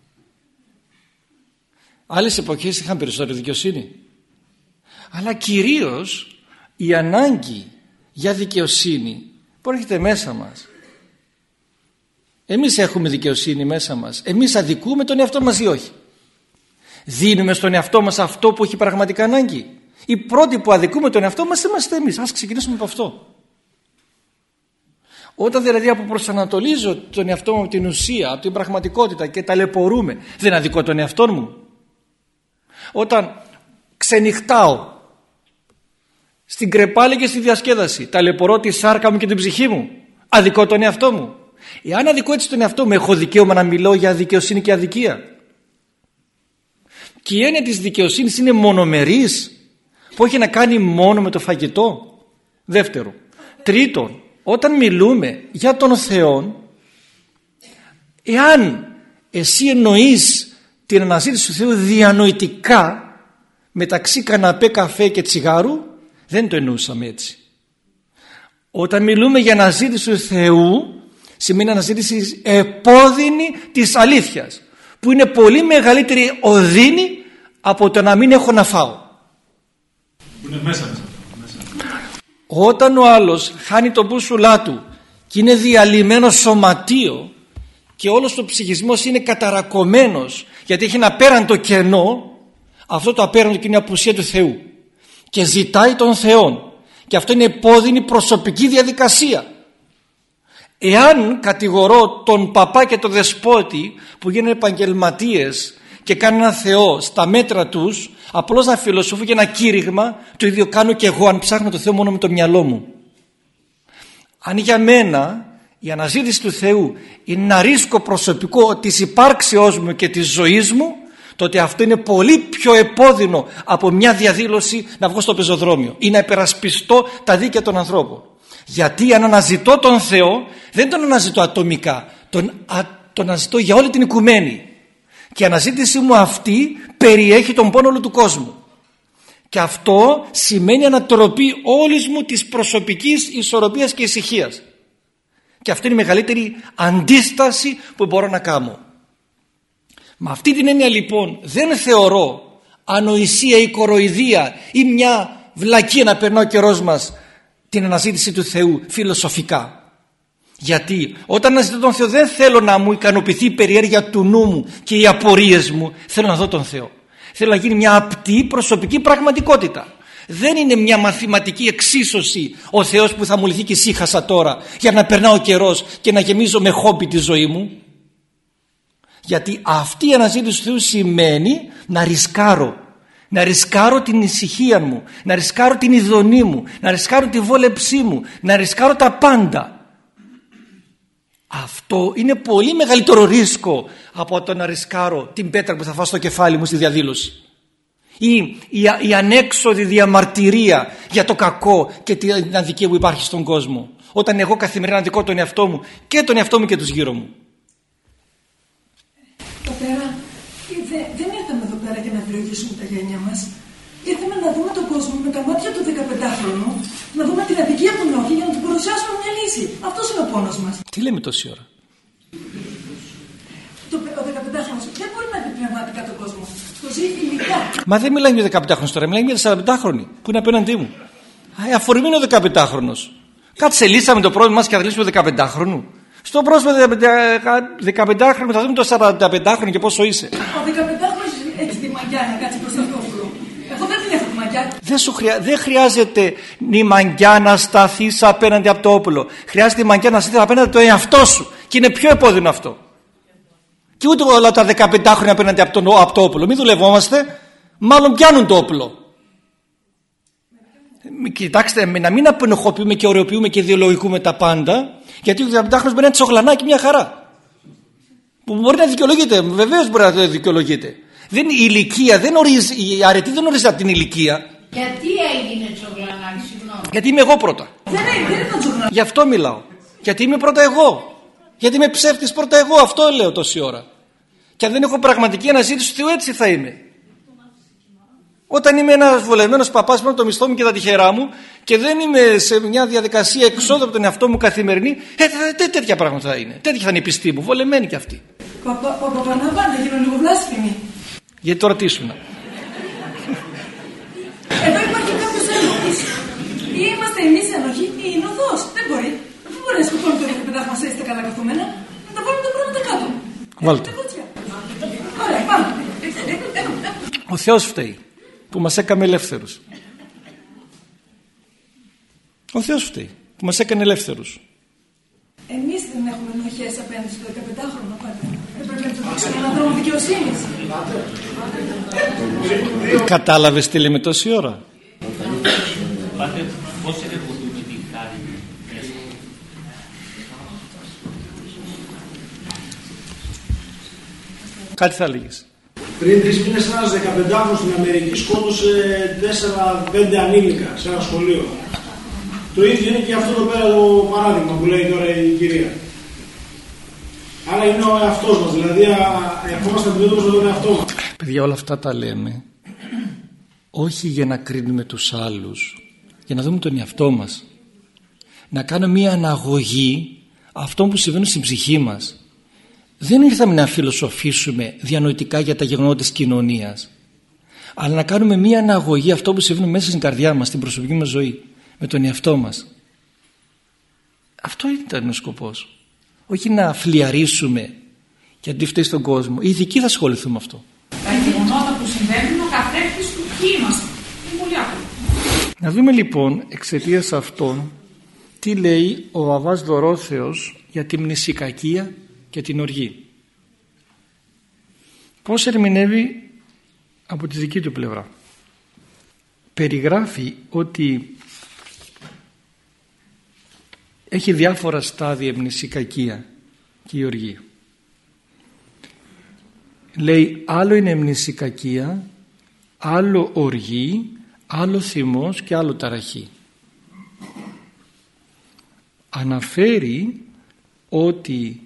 Άλλες εποχές είχαν περισσότερη δικαιοσύνη. Αλλά κυρίως η ανάγκη για δικαιοσύνη που έρχεται μέσα μας. Εμείς έχουμε δικαιοσύνη μέσα μας. Εμείς αδικούμε τον εαυτό μας ή όχι? Δίνουμε στον εαυτό μας αυτό που έχει πραγματικά ανάγκη? Οι πρώτοι που αδικούμε τον εαυτό μας είμαστε εμείς. Ας ξεκινήσουμε από αυτό. Όταν δηλαδή αποπροσανατολίζω τον εαυτό μου από την ουσία, από την πραγματικότητα και ταλαιπωρούμε, δεν αδικώ τον εαυτό μου? Όταν ξενυχτάω στην κρεπάλη και στη διασκέδαση, ταλαιπωρώ τη σάρκα μου και την ψυχή μου, αδικώ τον εαυτό μου? Εάν αδικώ έτσι τον εαυτό μου, έχω δικαίωμα να μιλώ για δικαιοσύνη και αδικία? Και η έννοια της δικαιοσύνης είναι μονομερής, που έχει να κάνει μόνο με το φαγητό. Δεύτερο. Τρίτον, όταν μιλούμε για τον Θεό, εάν εσύ εννοείς την αναζήτηση του Θεού διανοητικά μεταξύ καναπέ, καφέ και τσιγάρου, δεν το εννοούσαμε έτσι. Όταν μιλούμε για αναζήτηση του Θεού, σημαίνει αναζήτηση επώδυνη της αλήθειας, που είναι πολύ μεγαλύτερη οδύνη από το να μην έχω να φάω. Που είναι μέσα. Όταν ο άλλος χάνει το μπούσουλά του και είναι διαλυμένο σωματείο και όλος ο ψυχισμός είναι καταρακωμένος γιατί έχει ένα απέραντο κενό, αυτό το απέραντο και είναι η απουσία του Θεού και ζητάει τον Θεό, και αυτό είναι επώδυνη προσωπική διαδικασία. Εάν κατηγορώ τον παπά και τον δεσπότη που γίνουν επαγγελματίες και κάνουν ένα Θεό στα μέτρα τους, απλώς να φιλοσοφούν και ένα κήρυγμα, το ίδιο κάνω και εγώ αν ψάχνω το Θεό μόνο με το μυαλό μου. Αν για μένα η αναζήτηση του Θεού είναι ένα ρίσκο προσωπικό της υπάρξεώς μου και της ζωής μου, τότε αυτό είναι πολύ πιο επώδυνο από μια διαδήλωση να βγω στο πεζοδρόμιο ή να υπερασπιστώ τα δίκαια των ανθρώπων. Γιατί αν αναζητώ τον Θεό, δεν τον αναζητώ ατομικά, τον αναζητώ για όλη την οικουμένη. Και η αναζήτησή μου αυτή περιέχει τον πόνο όλου του κόσμου. Και αυτό σημαίνει ανατροπή όλης μου της προσωπικής ισορροπίας και ησυχίας. Και αυτή είναι η μεγαλύτερη αντίσταση που μπορώ να κάνω. Με αυτή την έννοια λοιπόν δεν θεωρώ ανοησία ή κοροϊδία ή μια βλακεία να περνά ο καιρός μας την αναζήτηση του Θεού φιλοσοφικά. Γιατί όταν αναζητώ τον Θεό δεν θέλω να μου ικανοποιηθεί η περιέργεια του νου μου και οι απορίες μου, θέλω να δω τον Θεό. Θέλω να γίνει μια απτή προσωπική πραγματικότητα. Δεν είναι μια μαθηματική εξίσωση ο Θεός που θα μου λυθεί και ησύχασα τώρα για να περνάω καιρός και να γεμίζω με χόμπι τη ζωή μου. Γιατί αυτή η αναζήτηση του Θεού σημαίνει να ρισκάρω. Να ρισκάρω την ησυχία μου, να ρισκάρω την ειδονή μου, να ρισκάρω τη βόλεψή μου, να ρισκάρω τα πάντα. Αυτό είναι πολύ μεγαλύτερο ρίσκο από το να ρισκάρω την πέτρα που θα φάω στο κεφάλι μου στη διαδήλωση. Ή η ανέξοδη διαμαρτυρία για το κακό και την αδικία που υπάρχει στον κόσμο. Όταν εγώ καθημερινά αδικώ τον εαυτό μου και τον εαυτό μου και τους γύρω μου. Πατέρα, δεν ήρθαμε εδώ πέρα για να διολογήσουμε τα γένια μας. Ήρθαμε να δούμε τον κόσμο με τα μάτια του 15χρονου, να δούμε την αδικία του νόχη για να του παρουσιάσουμε μια λύση. Αυτός είναι ο πόνος μας. Τι λέμε τόση ώρα? Ο 15χρονος δεν μπορεί να δει πνευματικά τον κόσμο. Το ζει υλικά. Μα δεν μιλάμε για 15χρονος τώρα, μιλάμε για 45χρονοι που είναι απέναντί μου. Αφορμή είναι ο 15χρονος. Κάτσε, λύσαμε το πρόβλημα μας και θα λύσουμε το 15χρονο. Στο πρόσωπο 15χρονο θα δούμε το 45χρονο και πόσο είσαι. Ο 15χρονος έχει τη μαγεία μαγιά να κάτσει προς το αυτόπουλο. Εγώ δεν την έχω τη μαγιά. Δεν χρειάζεται η μαγιά να σταθείς απέναντι από το όπλο. Χρειάζεται η μαγιά να σταθείς απέναντι από το εαυτό σου. Και είναι πιο επώδυνο αυτό. Και ούτε όλα τα 15 χρόνια απέναντι από το όπλο. Μην δουλευόμαστε. Μάλλον πιάνουν το όπλο. Κοιτάξτε, να μην απενοχοποιούμε και ωρεοποιούμε και ιδεολογικούμε τα πάντα. Γιατί ο 15χρονος μπορεί να τσογλανάκι μια χαρά. Που μπορεί να δικαιολογείται. Βεβαίως μπορεί να δικαιολογείται. Η ηλικία δεν ορίζει, η αρετή δεν ορίζει από την ηλικία. Γιατί έγινε τσογλανάκι, συγγνώμη. Γιατί είμαι εγώ πρώτα. Δεν είναι τσογλανάκι. Γι' αυτό μιλάω. Γιατί είμαι πρώτα εγώ. Γιατί είμαι ψεύτης πρώτα εγώ. Αυτό λέω τόση ώρα. Και αν δεν έχω πραγματική αναζήτηση του Θεού, έτσι θα είμαι. Όταν είμαι ένας βολευμένος παπάς με το μισθό μου και τα τυχερά μου και δεν είμαι σε μια διαδικασία εξόδου από τον εαυτό μου καθημερινή, τέτοια πράγματα θα είναι. Τέτοια θα είναι η πιστή μου. Βολεμένη κι αυτή. Παπαναβάντα, γίνω λίγο βλάσφημη. Γιατί το ρωτήσουν. Εδώ υπάρχει κάποιος ένοχος. Ή είμαστε εμείς ένοχοι ή είναι οδός. Δεν μπορεί. Δεν μπορεί να σκοτώνει το παιδάκι μας έτσι τα καλά καθούμενα. Να τα βάλουμε τα πράγματα κάτω. Βάλτε. Ωραία, πάμε. Ο Θεός φταίει που μας έκαμε ελεύθερους. Ο Θεός φταίει που μας έκανε ελεύθερους. Εμείς δεν έχουμε ενοχές απέναντι στο 15χρονο πάντα. Δεν πρέπει να του δείξουμε έναν δρόμο δικαιοσύνης. Κατάλαβες τι λέμε τόση ώρα? Πάτε, πώς ενεργοποιούμε την χάρη μέσα? Κάτι θα έλεγες. Πριν 3 μήνες ένας 15χρονος στην Αμερική σκότωσε 4-5 ανήλικα σε ένα σχολείο. Το ίδιο είναι και αυτό εδώ πέρα το παράδειγμα που λέει τώρα η κυρία. Άρα είναι ο εαυτός μας, δηλαδή ερχόμαστε αντιμέτωπος με τον εαυτό μας. Παιδιά, όλα αυτά τα λέμε όχι για να κρίνουμε τους άλλους, για να δούμε τον εαυτό μας. Να κάνουμε μια αναγωγή αυτών που συμβαίνουν στην ψυχή μας. Δεν ήρθαμε να φιλοσοφήσουμε διανοητικά για τα γεγονότα της κοινωνίας, αλλά να κάνουμε μια αναγωγή αυτών που συμβαίνουν μέσα στην καρδιά μας, στην προσωπική μας ζωή, με τον εαυτό μας. Αυτό ήταν ο σκοπός. Όχι να φλιαρίσουμε και αντίφτει στον κόσμο. Οι ειδικοί θα ασχοληθούν με αυτό. Τα γεγονότα που συμβαίνουν, ο καθρέφτης του ποιοι είμαστε. Είναι πολύ απλό. Να δούμε λοιπόν εξαιτίας αυτών τι λέει ο Βαβάς Δωρόθεος για τη μνησικακία και την οργή. Πώς ερμηνεύει από τη δική του πλευρά. Περιγράφει ότι έχει διάφορα στάδια η μνησικακία και η οργή. Λέει άλλο είναι μνησικακία, άλλο οργή, άλλο θυμός και άλλο ταραχή. Αναφέρει ότι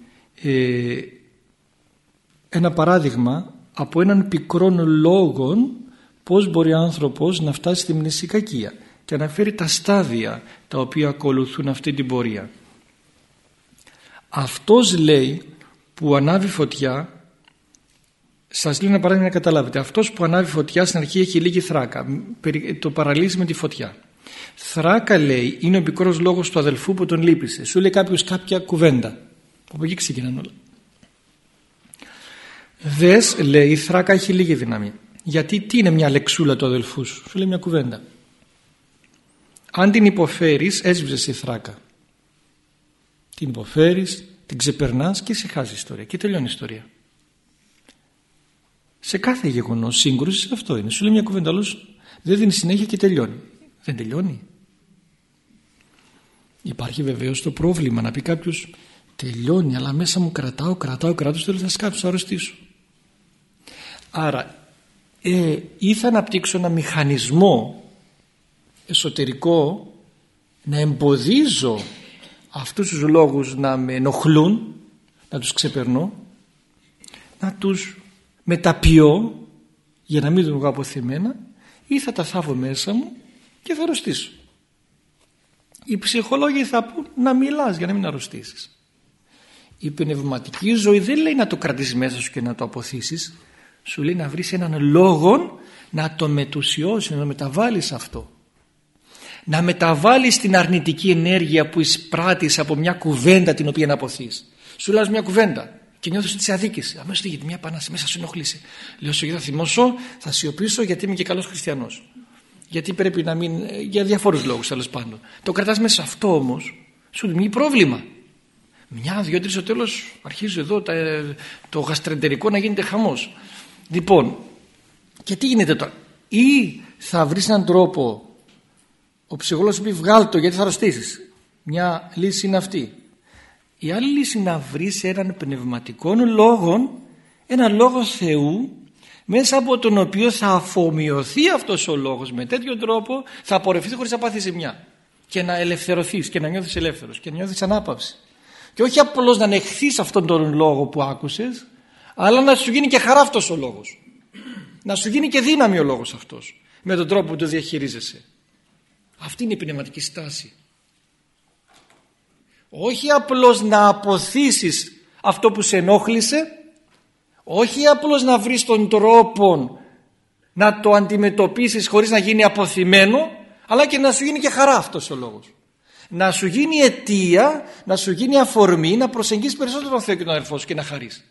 ένα παράδειγμα από έναν πικρόν λόγον πώς μπορεί ο άνθρωπος να φτάσει στη μνησικακία και αναφέρει τα στάδια τα οποία ακολουθούν αυτή την πορεία. Αυτός λέει που ανάβει φωτιά, σας λέω ένα παράδειγμα να καταλάβετε, αυτός που ανάβει φωτιά στην αρχή έχει λίγη θράκα, το παραλύσει με τη φωτιά. Θράκα λέει είναι ο πικρός λόγος του αδελφού που τον λύπησε. Σου λέει κάποιος κάποια κουβέντα. Από εκεί ξεκινάνε όλα. Δες, λέει, η θράκα έχει λίγη δύναμη. Γιατί τι είναι μια λεξούλα του αδελφού σου? Σου λέει μια κουβέντα. Αν την υποφέρεις, έσβησες η θράκα. Την υποφέρεις, την ξεπερνάς και ησυχάζει η ιστορία. Και τελειώνει η ιστορία. Σε κάθε γεγονός σύγκρουση αυτό είναι. Σου λέει μια κουβέντα, άλλος δεν δίνει συνέχεια και τελειώνει. Δεν τελειώνει. Υπάρχει βεβαίως το πρόβλημα να πει κάποιος τελειώνει, αλλά μέσα μου κρατάω, τέλος θα σκάψω, θα αρρωστήσω. Άρα ή θα αναπτύξω ένα μηχανισμό εσωτερικό να εμποδίζω αυτούς τους λόγους να με ενοχλούν, να τους ξεπερνώ, να τους μεταποιώ για να μην δουν αποθυμένα, ή θα τα θάβω μέσα μου και θα αρρωστήσω. Οι ψυχολόγοι θα πούν να μιλάς για να μην αρρωστήσεις. Η πνευματική ζωή δεν λέει να το κρατήσεις μέσα σου και να το αποθήσεις. Σου λέει να βρεις έναν λόγο να το μετουσιώσεις, να το μεταβάλεις αυτό. Να μεταβάλεις την αρνητική ενέργεια που εισπράττεις από μια κουβέντα την οποία να αποθείς. Σου λες μια κουβέντα και νιώθεις ότι σε αδίκησε. Αμέσως τι γίνεται, μια επανάσταση, μέσα σου ενοχλήσει. Λέω σου, θα θυμώσω, θα σιωπήσω γιατί είμαι και καλός χριστιανός. Γιατί πρέπει να μην. Για διαφόρους λόγους τέλος πάντων. Το κρατάς μέσα αυτό όμως, σου δημιουργεί πρόβλημα. Μια, δύο, τρεις, στο τέλος αρχίζει εδώ το γαστρεντερικό να γίνεται χαμός. Λοιπόν, και τι γίνεται τώρα? Ή θα βρεις έναν τρόπο, ο ψυχολόγος πει βγάλ' το γιατί θα αρρωστήσεις. Μια λύση είναι αυτή. Η άλλη λύση είναι να βρεις έναν πνευματικό λόγο, έναν λόγο Θεού, μέσα από τον οποίο θα αφομοιωθεί αυτός ο λόγος με τέτοιο τρόπο, θα απορρευτείς χωρίς να πάθεις ζημιά και να ελευθερωθείς και να νιώθεις ελεύθερος και να νιώθεις ανάπαυση. Και όχι απλώς να ανεχθείς αυτόν τον λόγο που άκουσες, αλλά να σου γίνει και χαρά αυτός ο λόγος. Να σου γίνει και δύναμη ο λόγος αυτός, με τον τρόπο που το διαχειρίζεσαι. Αυτή είναι η πνευματική στάση. Όχι απλώς να αποθήσεις αυτό που σε ενόχλησε, όχι απλώς να βρεις τον τρόπο να το αντιμετωπίσεις χωρίς να γίνει αποθυμένο, αλλά και να σου γίνει και χαρά αυτός ο λόγος. Να σου γίνει αιτία, να σου γίνει αφορμή να προσεγγίσεις περισσότερο τον Θεό και τον αδελφό σου και να χαρείς.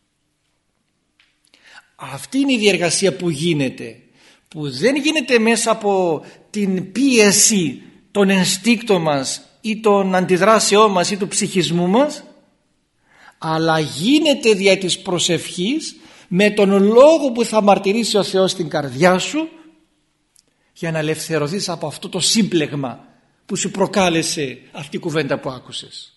Αυτή είναι η διεργασία που γίνεται, που δεν γίνεται μέσα από την πίεση των ενστίκτων μας ή των αντιδράσεών μας ή του ψυχισμού μας, αλλά γίνεται δια της προσευχής με τον λόγο που θα μαρτυρήσει ο Θεός στην καρδιά σου, για να ελευθερωθείς από αυτό το σύμπλεγμα που σου προκάλεσε αυτή η κουβέντα που άκουσες.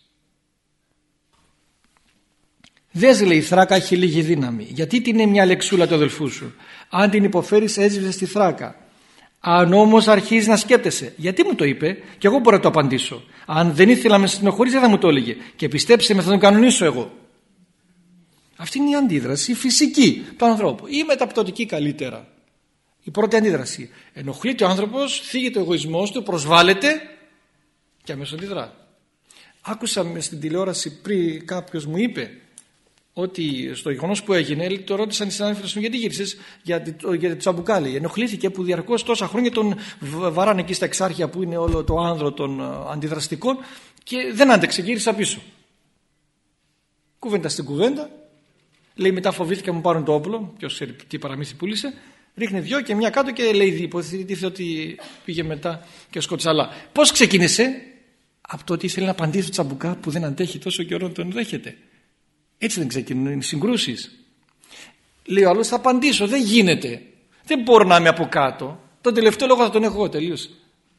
Δες, λέει, η θράκα έχει λίγη δύναμη. Γιατί την είναι μια λεξούλα του αδελφού σου? Αν την υποφέρεις, έσβησες τη θράκα. Αν όμως αρχίζεις να σκέπτεσαι, γιατί μου το είπε, και εγώ μπορώ να το απαντήσω. Αν δεν ήθελα να με στενοχωρήσει, δεν θα μου το έλεγε. Και πιστέψτε με, θα τον κανονίσω εγώ. Αυτή είναι η αντίδραση φυσική του ανθρώπου, ή μεταπτωτική καλύτερα. Η πρώτη αντίδραση. Ενοχλείται ο άνθρωπος, θίγεται ο εγωισμός του, προσβάλλεται και αμέσως αντιδρά. Άκουσα στην τηλεόραση πριν, κάποιος μου είπε ότι στο γεγονός που έγινε, το ρώτησαν οι συνάδελφοι του, γιατί γύρισες? Για το τσαμπουκάλι. Ενοχλήθηκε που διαρκώς τόσα χρόνια τον βαράνε εκεί στα εξάρχεια που είναι όλο το άνδρο των αντιδραστικών και δεν άντεξε, γύρισα πίσω. Κουβέντα στην κουβέντα, λέει μετά φοβήθηκα μου πάρουν το όπλο, ποιος ξέρει τι παραμύθι πούλησε, ρίχνει δυο και μια κάτω και λέει υποτίθεται ότι πήγε μετά και σκοτσαλά. Πώς ξεκίνησε? Από το ότι ήθελε να απαντήσει στο τσαμπουκά που δεν αντέχει τόσο καιρό, τον δέχεται. Έτσι δεν ξεκινούν οι συγκρούσεις. Λέει ο άλλος, θα απαντήσω, δεν γίνεται. Δεν μπορώ να είμαι από κάτω. Τον τελευταίο λόγο θα τον έχω εγώ, τελείως.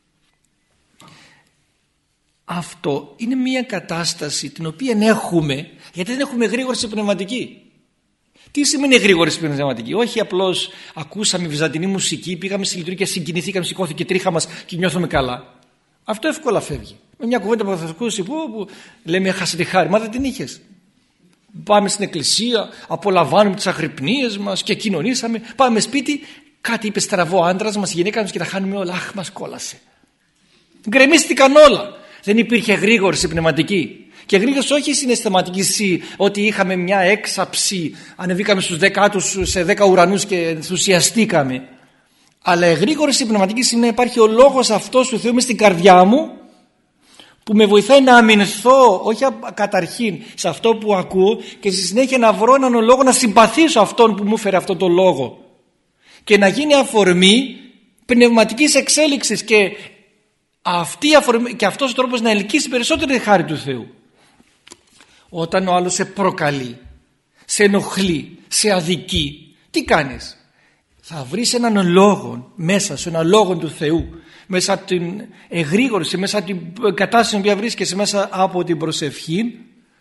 Αυτό είναι μια κατάσταση την οποία έχουμε, γιατί δεν έχουμε γρήγορση πνευματική. Τι σημαίνει γρήγορση πνευματική? Όχι απλώς ακούσαμε βυζαντινή μουσική, πήγαμε στη λειτουργία, συγκινηθήκαμε, σηκώθηκε η τρίχα μας και νιώθουμε καλά. Αυτό εύκολα φεύγει. Με μια κουβέντα που θα ακούσει που λέμε έχασε τη χάρη, μα δεν την είχες. Πάμε στην εκκλησία, απολαμβάνουμε τις αγρυπνίες μας και κοινωνήσαμε. Πάμε σπίτι, κάτι είπε στραβό άντρας μας, η γυναίκα μας και τα χάνουμε όλα. Αχ, μας κόλασε. Γκρεμίστηκαν όλα. Δεν υπήρχε γρήγορση πνευματική. Και γρήγορση όχι συναισθηματική, ότι είχαμε μια έξαψη, ανεβήκαμε στους 10 σε 10 ουρανούς και ενθουσιαστήκαμε. Αλλά η γρήγορση πνευματική είναι να υπάρχει ο λόγος αυτός του Θεού μες στην καρδιά μου, που με βοηθάει να αμυνθώ, όχι καταρχήν σε αυτό που ακούω, και στη συνέχεια να βρω έναν λόγο να συμπαθήσω αυτόν που μου φέρε αυτόν τον λόγο και να γίνει αφορμή πνευματικής εξέλιξης και, και αυτός ο τρόπος να ελκύσει περισσότερη χάρη του Θεού. Όταν ο άλλος σε προκαλεί, σε ενοχλεί, σε αδικεί, τι κάνεις? Θα βρεις έναν λόγο μέσα σου, έναν λόγο του Θεού, μέσα από την εγρήγορση, μέσα από την κατάσταση που βρίσκεσαι, μέσα από την προσευχή,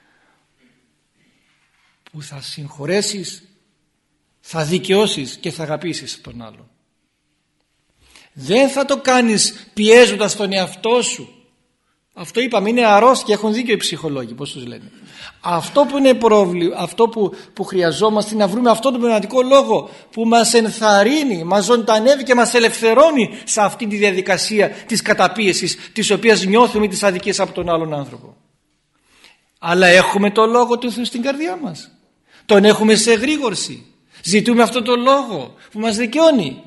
που θα συγχωρέσεις, θα δικαιώσεις και θα αγαπήσεις τον άλλον. Δεν θα το κάνεις πιέζοντας τον εαυτό σου. Αυτό είπαμε, είναι αρρώστια, έχουν δίκιο οι ψυχολόγοι, πώς τους λένε. Αυτό που είναι πρόβλημα, αυτό που χρειαζόμαστε είναι να βρούμε αυτόν τον πνευματικό λόγο που μας ενθαρρύνει, μας ζωντανεύει και μας ελευθερώνει σε αυτή τη διαδικασία της καταπίεσης, της οποίας νιώθουμε τις αδικίες από τον άλλον άνθρωπο. Αλλά έχουμε το λόγο του Θεού στην καρδιά μας. Τον έχουμε σε εγρήγορση. Ζητούμε αυτόν τον λόγο που μας δικαιώνει.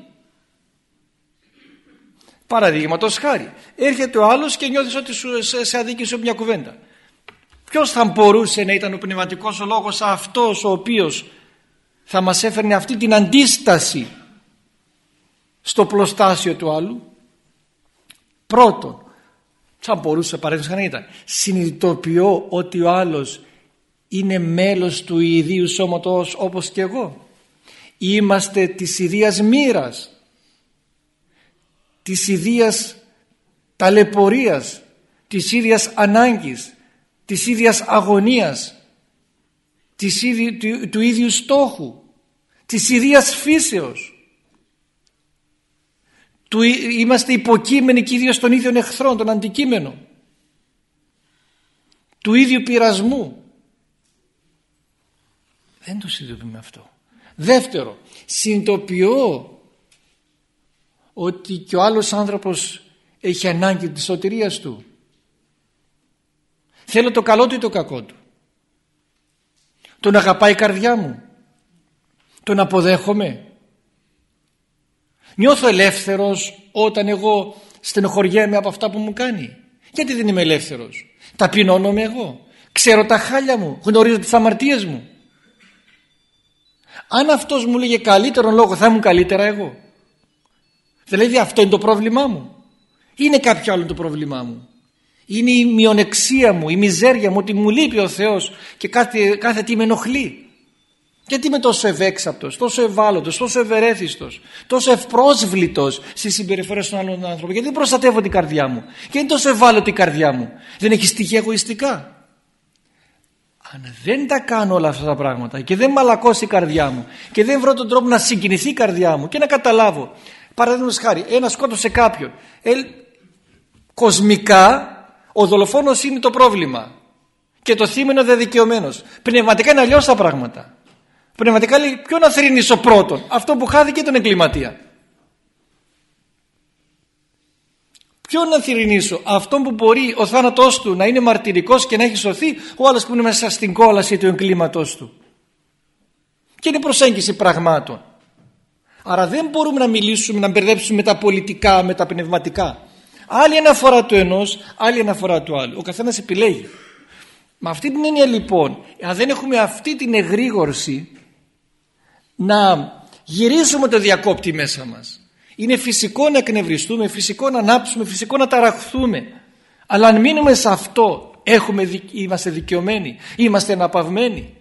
Παραδείγματος χάρη, έρχεται ο άλλος και νιώθεις ότι σε αδίκησε μια κουβέντα. Ποιος θα μπορούσε να ήταν ο πνευματικός ο λόγος αυτός ο οποίος θα μας έφερνε αυτή την αντίσταση στο πλωστάσιο του άλλου? Πρώτον, θα μπορούσε παραδείγματος να ήταν, συνειδητοποιώ ότι ο άλλος είναι μέλος του ιδίου σώματος όπως και εγώ. Είμαστε της ιδίας μοίρας, της ιδίας ταλαιπωρίας, της ίδιας ανάγκης, της ίδιας αγωνίας, του ίδιου στόχου, της ίδιας φύσεως. Είμαστε υποκείμενοι και ίδιος των ίδιων εχθρών, των αντικείμενων, του ίδιου πειρασμού. Δεν το συνειδητοποιούμε αυτό. Δεύτερο, συνειδητοποιώ ότι και ο άλλος άνθρωπος έχει ανάγκη της σωτηρίας του. Θέλω το καλό του ή το κακό του. Τον αγαπάει η καρδιά μου. Τον αποδέχομαι. Νιώθω ελεύθερος όταν εγώ στενοχωριέμαι από αυτά που μου κάνει? Γιατί δεν είμαι ελεύθερος? Ταπεινώνομαι εγώ. Ξέρω τα χάλια μου. Γνωρίζω τις αμαρτίες μου. Αν αυτός μου λέγε καλύτερον λόγο, θα ήμουν καλύτερα εγώ? Δηλαδή αυτό είναι το πρόβλημά μου? Είναι κάποιο άλλο το πρόβλημά μου? Είναι η μειονεξία μου, η μιζέρια μου, ότι μου λείπει ο Θεός και κάθε τι με ενοχλεί? Γιατί είμαι τόσο ευέξαπτος, τόσο ευάλωτος, τόσο ευερέθιστος, τόσο ευπρόσβλητος στις συμπεριφορές των άλλων άνθρωπων? Γιατί δεν προστατεύω την καρδιά μου? Και είναι τόσο ευάλωτη η καρδιά μου? Δεν έχει στοιχεία εγωιστικά? Αν δεν τα κάνω όλα αυτά τα πράγματα και δεν μαλακώσει η καρδιά μου και δεν βρω τον τρόπο να συγκινηθεί η καρδιά μου και να καταλάβω, παραδείγματος χάρη, ένα σκότωσε κάποιον, κοσμικά ο δολοφόνος είναι το πρόβλημα και το θύμα είναι ο δικαιωμένος. Πνευματικά είναι αλλιώς τα πράγματα. Πνευματικά λέει, ποιον να θρηνήσω πρώτον? Αυτό που χάθηκε τον εγκληματία. Ποιον να θρηνήσω? Αυτόν που μπορεί ο θάνατός του να είναι μαρτυρικός και να έχει σωθεί, ο άλλος που είναι μέσα στην κόλαση του εγκλήματος του? Και είναι προσέγγιση πραγμάτων. Άρα δεν μπορούμε να μιλήσουμε, να μπερδέψουμε τα πολιτικά με τα πνευματικά. Άλλη αναφορά του ενός, άλλη αναφορά του άλλου. Ο καθένας επιλέγει. Με αυτή την έννοια λοιπόν, αν δεν έχουμε αυτή την εγρήγορση να γυρίσουμε το διακόπτη μέσα μας, είναι φυσικό να εκνευριστούμε, φυσικό να ανάψουμε, φυσικό να ταραχθούμε. Αλλά αν μείνουμε σε αυτό, είμαστε δικαιωμένοι, είμαστε αναπαυμένοι.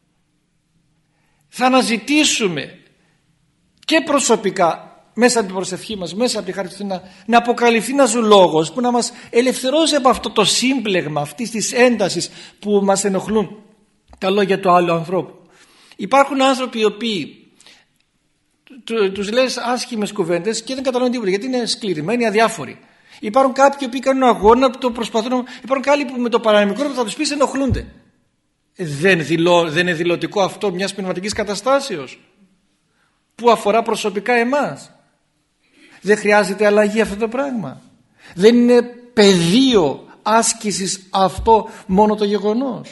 Θα αναζητήσουμε και προσωπικά, μέσα από την προσευχή μας, μέσα από τη χάρη του, να αποκαλυφθεί ένας λόγος που να μας ελευθερώσει από αυτό το σύμπλεγμα αυτής της έντασης που μας ενοχλούν τα λόγια του άλλου ανθρώπου. Υπάρχουν άνθρωποι οι οποίοι τους λες άσχημες κουβέντες και δεν καταλαβαίνουν τίποτα, γιατί είναι σκληρημένοι, αδιάφοροι. Υπάρχουν κάποιοι που κάνουν αγώνα, το προσπαθούν. Υπάρχουν άλλοι που με το παρανομικό που θα τους πεις ενοχλούνται. Δεν είναι δηλωτικό αυτό μιας πνευματικής καταστάσεως που αφορά προσωπικά εμάς? Δεν χρειάζεται αλλαγή αυτό το πράγμα? Δεν είναι πεδίο άσκησης αυτό μόνο το γεγονός?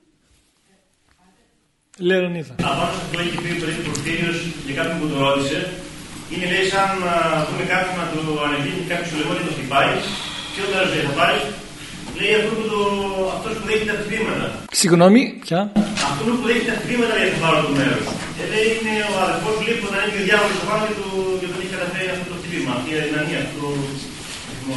Λεωνίδα. Απάνω σε αυτό έχει πει ο περίπου Πορφύριος για κάποιον που το ρώτησε. Είναι λέει σαν να πούμε κάποιον να το ανεβεί κάποιο στο λαιμό και το χτυπάει. Και όταν δεν θα πάρει, λέει αυτός που δέχεται τα χτυπήματα. Συγγνώμη, ποια? Αυτό που δέχεται τα χτυπήματα για το πάρω του μέρους. Λέει είναι ο αδερφός του Λίπου, όταν είναι ο διάβολος στο πάνω και τον έχει καταφέρει αυτό το χτύπημα, αυτή η αδυναμία, αυτό το θυμό.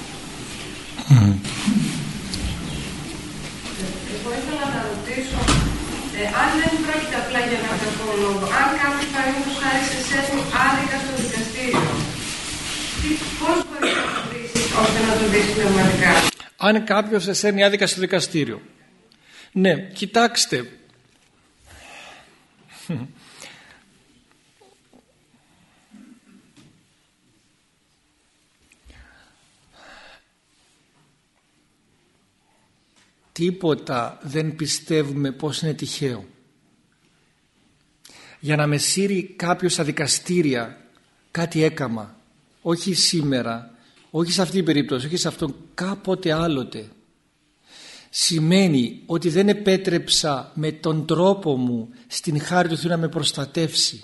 Εγώ ήθελα να ρωτήσω, αν δεν πρόκειται απλά για ένα κακό λόγο, αν κάποιος παραδείγματος χάρη σε σέρνει άδικα στο δικαστήριο, πώς μπορείς να το βρεις ώστε να το βρεις πνευματικά? Αν κάποιος σε σέρνει άδικα στο δικαστήριο, ναι, κοιτάξτε, τίποτα δεν πιστεύουμε πως είναι τυχαίο. Για να με σύρει κάποιος στα δικαστήρια κάτι έκαμα, όχι σήμερα, όχι σε αυτή την περίπτωση, όχι σε αυτόν, κάποτε άλλοτε, σημαίνει ότι δεν επέτρεψα με τον τρόπο μου στην χάρη του Θεού να με προστατεύσει.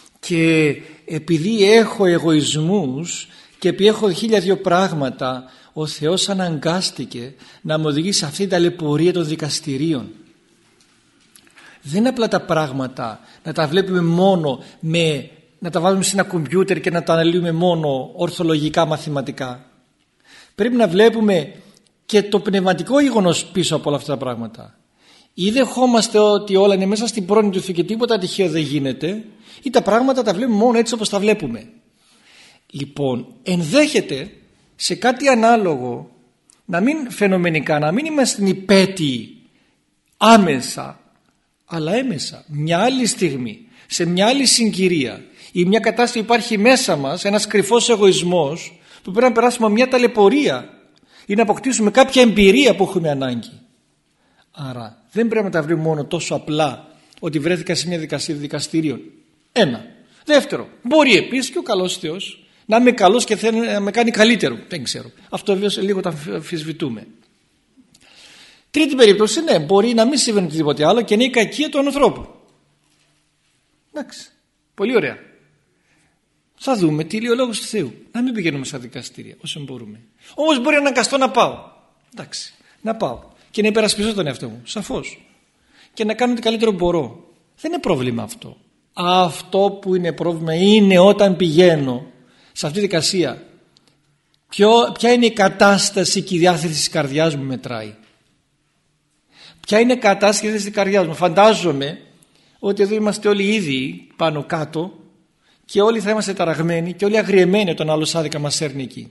Και επειδή έχω εγωισμούς και επειδή έχω 1002 πράγματα, ο Θεός αναγκάστηκε να με οδηγήσει σε αυτή την ταλαιπωρία των δικαστηρίων. Δεν είναι απλά τα πράγματα να τα βλέπουμε μόνο να τα βάζουμε σε ένα κομπιούτερ και να τα αναλύουμε μόνο ορθολογικά μαθηματικά. Πρέπει να βλέπουμε και το πνευματικό γεγονός πίσω από όλα αυτά τα πράγματα. Ή δεχόμαστε ότι όλα είναι μέσα στην πρόνοια του Θεού και τίποτα τυχαίο δεν γίνεται, ή τα πράγματα τα βλέπουμε μόνο έτσι όπως τα βλέπουμε. Λοιπόν, ενδέχεται σε κάτι ανάλογο να μην φαινομενικά, να μην είμαστε υπέτειοι άμεσα, αλλά έμεσα, μια άλλη στιγμή, σε μια άλλη συγκυρία ή μια κατάσταση που υπάρχει μέσα μας, ένας κρυφός εγωισμός που πρέπει να περάσουμε μια ταλαιπωρία ή να αποκτήσουμε κάποια εμπειρία που έχουμε ανάγκη. Άρα δεν πρέπει να τα βρούμε μόνο τόσο απλά ότι βρέθηκα σε μια δικασία δικαστήριων. Ένα. Δεύτερο, μπορεί επίσης και ο καλός Θεός να είμαι καλός και θέλει να με κάνει καλύτερο. Δεν ξέρω. Αυτό βέβαια λίγο το αμφισβητούμε. Τρίτη περίπτωση, ναι, μπορεί να μην συμβαίνει οτιδήποτε άλλο και είναι η κακία του ανθρώπου. Εντάξει. Πολύ ωραία. Θα δούμε τι λέει ο λόγος του Θεού. Να μην πηγαίνουμε στα δικαστήρια όσο μπορούμε. Όμως μπορεί να αναγκαστώ να πάω. Εντάξει. Να πάω και να υπερασπιστώ τον εαυτό μου. Σαφώς. Και να κάνω ό,τι καλύτερο μπορώ. Δεν είναι πρόβλημα αυτό. Αυτό που είναι πρόβλημα είναι όταν πηγαίνω σε αυτή τη δικασία. Ποια είναι η κατάσταση και η διάθεση της καρδιάς μου μετράει. Ποια είναι η κατάσταση της καρδιάς μου. Φαντάζομαι ότι εδώ είμαστε όλοι ήδη πάνω κάτω και όλοι θα είμαστε ταραγμένοι και όλοι αγριεμένοι όταν άλλος άδικα μας έρνει εκεί.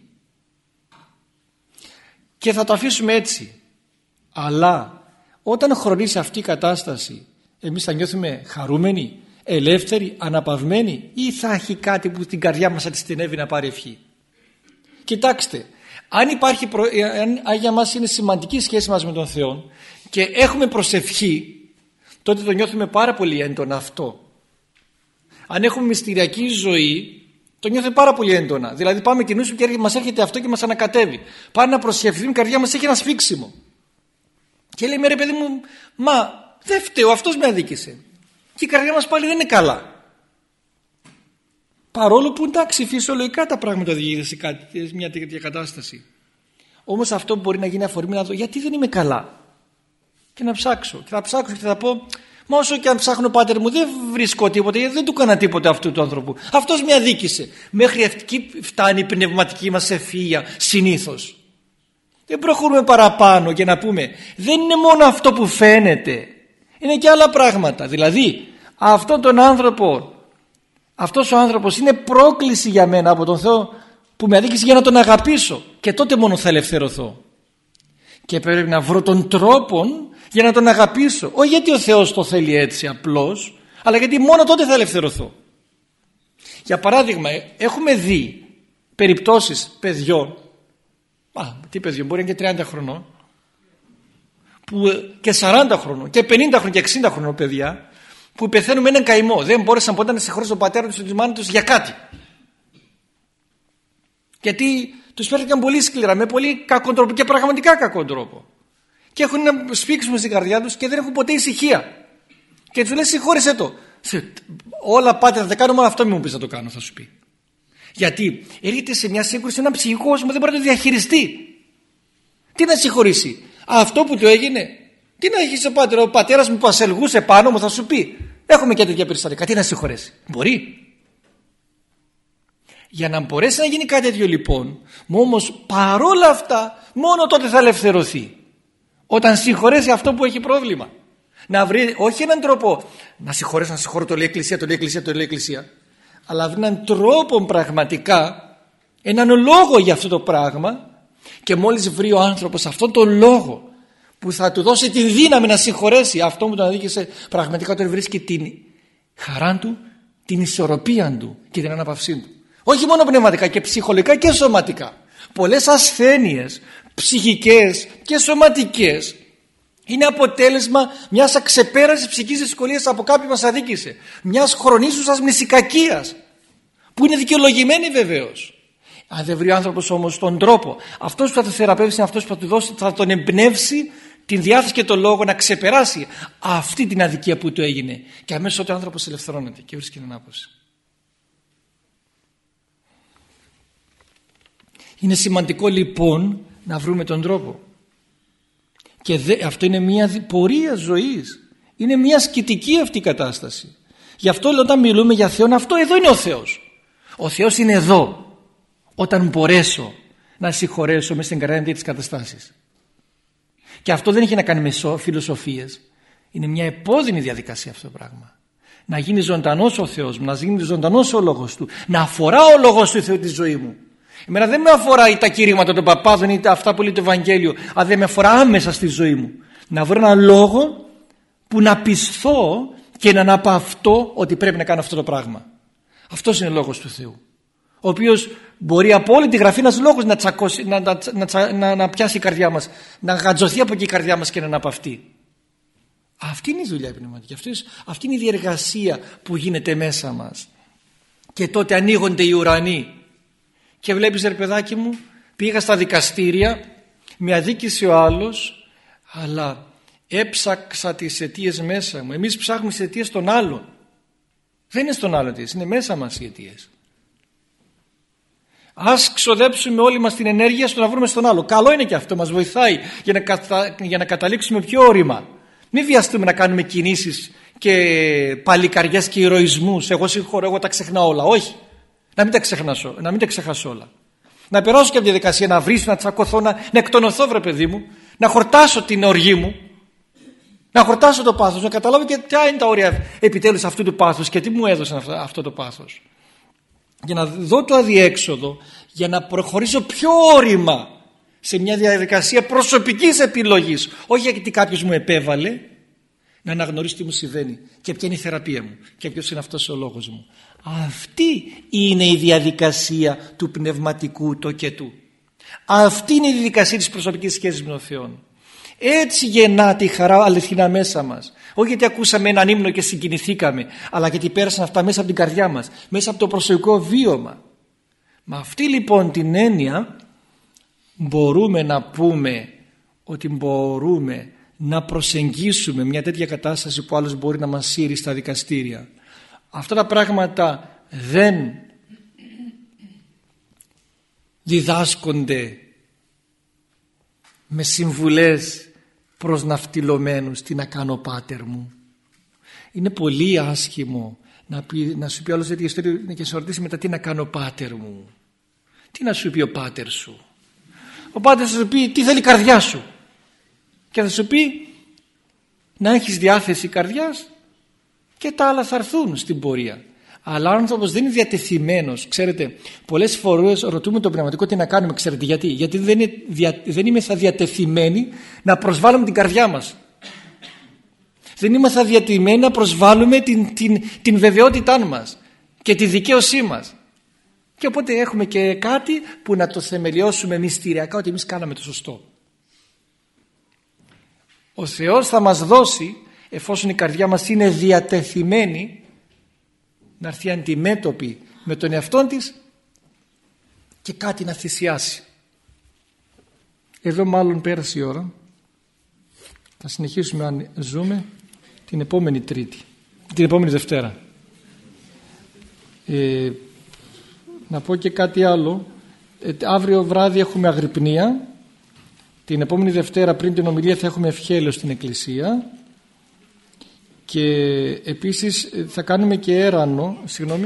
Και θα το αφήσουμε έτσι. Αλλά όταν χρονίσει αυτή η κατάσταση, εμείς θα νιώθουμε χαρούμενοι, ελεύθεροι, αναπαυμένοι, ή θα έχει κάτι που την καρδιά μας αντιστηνεύει να πάρει ευχή. Κοιτάξτε, αν για μας είναι σημαντική σχέση μας με τον Θεό και έχουμε προσευχή, τότε το νιώθουμε πάρα πολύ έντονα αυτό. Αν έχουμε μυστηριακή ζωή, το νιώθουμε πάρα πολύ έντονα. Δηλαδή πάμε και νους και μας έρχεται αυτό και μας ανακατεύει. Πάμε να προσευχηθούμε, η καρδιά μας έχει ένα σφίξιμο. Και λέει, ρε παιδί μου, μα δεν φταίω, αυτός με αδίκησε. Και η καρδιά μας πάλι δεν είναι καλά. Παρόλο που εντάξει, φυσιολογικά τα πράγματα οδηγείται σε μια τέτοια κατάσταση. Όμως αυτό μπορεί να γίνει αφορμή να δω γιατί δεν είμαι καλά. Και να ψάξω. Και θα ψάξω και θα πω, μα όσο και αν ψάχνω, πάτερ μου, δεν βρίσκω τίποτα, γιατί δεν του έκανα τίποτα αυτού του άνθρωπου. Αυτός με αδίκησε. Μέχρι εκεί φτάνει η πνευματική μας ευφυΐα συνήθως. Δεν προχωρούμε παραπάνω και να πούμε, δεν είναι μόνο αυτό που φαίνεται. Είναι και άλλα πράγματα. Δηλαδή, αυτός ο άνθρωπος είναι πρόκληση για μένα από τον Θεό που με αδίκησε για να τον αγαπήσω. Και τότε μόνο θα ελευθερωθώ. Και πρέπει να βρω τον τρόπο για να τον αγαπήσω. Όχι γιατί ο Θεός το θέλει έτσι απλώς, αλλά γιατί μόνο τότε θα ελευθερωθώ. Για παράδειγμα, έχουμε δει περιπτώσεις παιδιών, τι παιδιών, μπορεί να είναι και 30 χρονών, και 40 χρονών, και 50 χρονών και 60 χρονών παιδιά, που πεθαίνουν με έναν καημό. Δεν μπόρεσαν ποτέ να συγχωρήσουν τον πατέρα τους ή τη μάνα τους για κάτι. Γιατί τους φέρθηκαν πολύ σκληρά, με πολύ κακό τρόπο και πραγματικά κακό τρόπο. Και έχουν ένα σφίξιμο στην καρδιά τους και δεν έχουν ποτέ ησυχία. Και τους λέει, συγχώρεσέ το. Όλα πάτε, θα τα κάνω, μόνο αυτό μην μου πεις να το κάνω, θα σου πει. Γιατί έρχεται σε μια σύγκρουση έναν ψυχικό κόσμο, δεν μπορεί να το διαχειριστεί. Τι να συγχωρήσει, αυτό που του έγινε. Τι να έχει ο πατέρας μου που ασελγούσε πάνω μου, θα σου πει. Έχουμε και τέτοια περιστατικά. Τι να συγχωρέσει. Μπορεί. Για να μπορέσει να γίνει κάτι τέτοιο λοιπόν, όμως παρόλα αυτά, μόνο τότε θα ελευθερωθεί. Όταν συγχωρέσει αυτό που έχει πρόβλημα. Να βρει όχι έναν τρόπο να συγχωρέσει, να συγχωρώ, το λέει Εκκλησία, το λέει Εκκλησία, το λέει Εκκλησία. Αλλά βρει έναν τρόπο πραγματικά, έναν λόγο για αυτό το πράγμα, και μόλις βρει ο άνθρωπος αυτόν τον λόγο που θα του δώσει τη δύναμη να συγχωρέσει αυτό που τον αδίκησε, πραγματικά τον βρίσκει την χαρά του, την ισορροπία του και την αναπαυσή του. Όχι μόνο πνευματικά, και ψυχολογικά και σωματικά. Πολλές ασθένειες ψυχικές και σωματικές είναι αποτέλεσμα μιας αξεπέρασης ψυχικής δυσκολίας από κάποιον μας αδίκησε. Μιας χρονίσουσας μνησικακίας που είναι δικαιολογημένη βεβαίως. Αν δεν βρει ο άνθρωπος όμως τον τρόπο, αυτός που θα το θεραπεύσει είναι αυτός που θα του δώσει, θα τον εμπνεύσει την διάθεση και τον λόγο να ξεπεράσει αυτή την αδικία που του έγινε. Και αμέσως τότε ο άνθρωπος ελευθερώνεται και βρίσκει την ανάπαυση. Είναι σημαντικό λοιπόν να βρούμε τον τρόπο. Και αυτό είναι μια πορεία ζωής. Είναι μια ασκητική αυτή η κατάσταση. Γι' αυτό όταν μιλούμε για Θεό, αυτό εδώ είναι ο Θεός. Ο Θεός είναι εδώ. Όταν μπορέσω να συγχωρέσω μέσα στην καρδιά μου τις καταστάσεις. Και αυτό δεν έχει να κάνει με φιλοσοφίες. Είναι μια επώδυνη διαδικασία αυτό το πράγμα. Να γίνει ζωντανός ο Θεός μου, να γίνει ζωντανός ο λόγος Του, να αφορά ο λόγος του Θεού τη ζωή μου. Εμένα δεν με αφορά τα κηρύγματα των παπάδων ή αυτά που λέει το Ευαγγέλιο, αλλά δεν με αφορά άμεσα στη ζωή μου. Να βρω έναν λόγο που να πιστώ και να αναπαυτώ ότι πρέπει να κάνω αυτό το πράγμα. Αυτός είναι ο λόγος του Θεού. Ο οποίος μπορεί από όλη τη γραφή ένας λόγος να τσακώσει, να πιάσει η καρδιά μας, να γατζωθεί από εκεί η καρδιά μας και να αναπαυτεί. Αυτή είναι η δουλειά πνευματική. Αυτή είναι η διεργασία που γίνεται μέσα μας. Και τότε ανοίγονται οι ουρανοί. Και βλέπεις, ρε παιδάκι μου, πήγα στα δικαστήρια, με αδίκησε ο άλλος, αλλά έψαξα τις αιτίες μέσα μου. Εμείς ψάχνουμε τις αιτίες των άλλων. Δεν είναι στον άλλο αιτίες, είναι μέσα μας οι αιτίες. Ας ξοδέψουμε όλοι μας την ενέργεια στο να βρούμε στον άλλο. Καλό είναι και αυτό, μας βοηθάει για να καταλήξουμε πιο όρημα. Μην βιαστούμε να κάνουμε κινήσεις και παλικαριές και ηρωισμούς. Εγώ συγχωρώ, εγώ τα ξεχνάω όλα. Όχι. Να μην τα ξεχάσω όλα. Να περάσω και από τη διαδικασία να βρίσω, να τσακωθώ, να εκτονωθώ, βρε παιδί μου, να χορτάσω την οργή μου, να χορτάσω το πάθος, να καταλάβω και ποια είναι τα όρια επιτέλους αυτού του πάθους και τι μου έδωσαν αυτό το πάθος. Για να δω το αδιέξοδο, για να προχωρήσω πιο όρημα σε μια διαδικασία προσωπικής επιλογής, όχι γιατί κάποιος μου επέβαλε, να αναγνωρίσω τι μου συμβαίνει και ποια είναι η θεραπεία μου και ποιος είναι αυτός ο λόγος μου. Αυτή είναι η διαδικασία του πνευματικού τοκετού. Αυτή είναι η διαδικασία της προσωπικής σχέσης με τον Θεό. Έτσι γεννάται η χαρά αληθινά μέσα μας. Όχι γιατί ακούσαμε έναν ύμνο και συγκινηθήκαμε, αλλά γιατί πέρασαν αυτά μέσα από την καρδιά μας, μέσα από το προσωπικό βίωμα. Με αυτή λοιπόν την έννοια μπορούμε να πούμε ότι μπορούμε να προσεγγίσουμε μια τέτοια κατάσταση που άλλος μπορεί να μας σύρει στα δικαστήρια. Αυτά τα πράγματα δεν διδάσκονται με συμβουλές προς ναυτιλωμένους, τι να κάνω πάτερ μου. Είναι πολύ άσχημο να σου πει άλλος τέτοια ιστορία και σε ρωτήσει μετά τι να κάνω πάτερ μου. Τι να σου πει ο πάτερ σου. Ο πάτερ θα σου πει τι θέλει η καρδιά σου και θα σου πει να έχεις διάθεση καρδιάς και τα άλλα θα έρθουν στην πορεία. Αλλά ο άνθρωπος δεν είναι διατεθειμένος. Ξέρετε, πολλές φορές ρωτούμε το πνευματικό τι να κάνουμε. Ξέρετε γιατί? Γιατί δεν είμαστε διατεθειμένοι να προσβάλλουμε την καρδιά μας. Δεν είμαστε διατεθειμένοι να προσβάλλουμε την βεβαιότητά μας και τη δικαίωσή μας. Και οπότε έχουμε και κάτι που να το θεμελιώσουμε μυστηριακά ότι εμείς κάναμε το σωστό. Ο Θεός θα μας δώσει, εφόσον η καρδιά μας είναι διατεθειμένη, να έρθει αντιμέτωπη με τον εαυτό της και κάτι να θυσιάσει. Εδώ μάλλον πέρασε η ώρα. Θα συνεχίσουμε αν ζούμε την επόμενη Τρίτη, την επόμενη Δευτέρα. Να πω και κάτι άλλο. Αύριο βράδυ έχουμε αγρυπνία. Την επόμενη Δευτέρα πριν την ομιλία θα έχουμε ευχέλαιο στην Εκκλησία. Και επίσης θα κάνουμε και έρανο,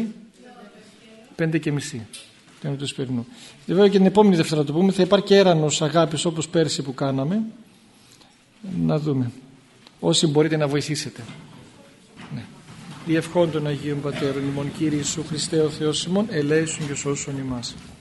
5:30. Βέβαια και την επόμενη Δευτέρα το πούμε, θα υπάρχει και έρανος αγάπης όπως πέρσι που κάναμε. Να δούμε. Όσοι μπορείτε να βοηθήσετε. Ναι. Διευχών των Αγίων Πατέρων ημών, Κύριε Ιησού Χριστέ ο Θεός ημών, ελέησον και σώσον ημάς.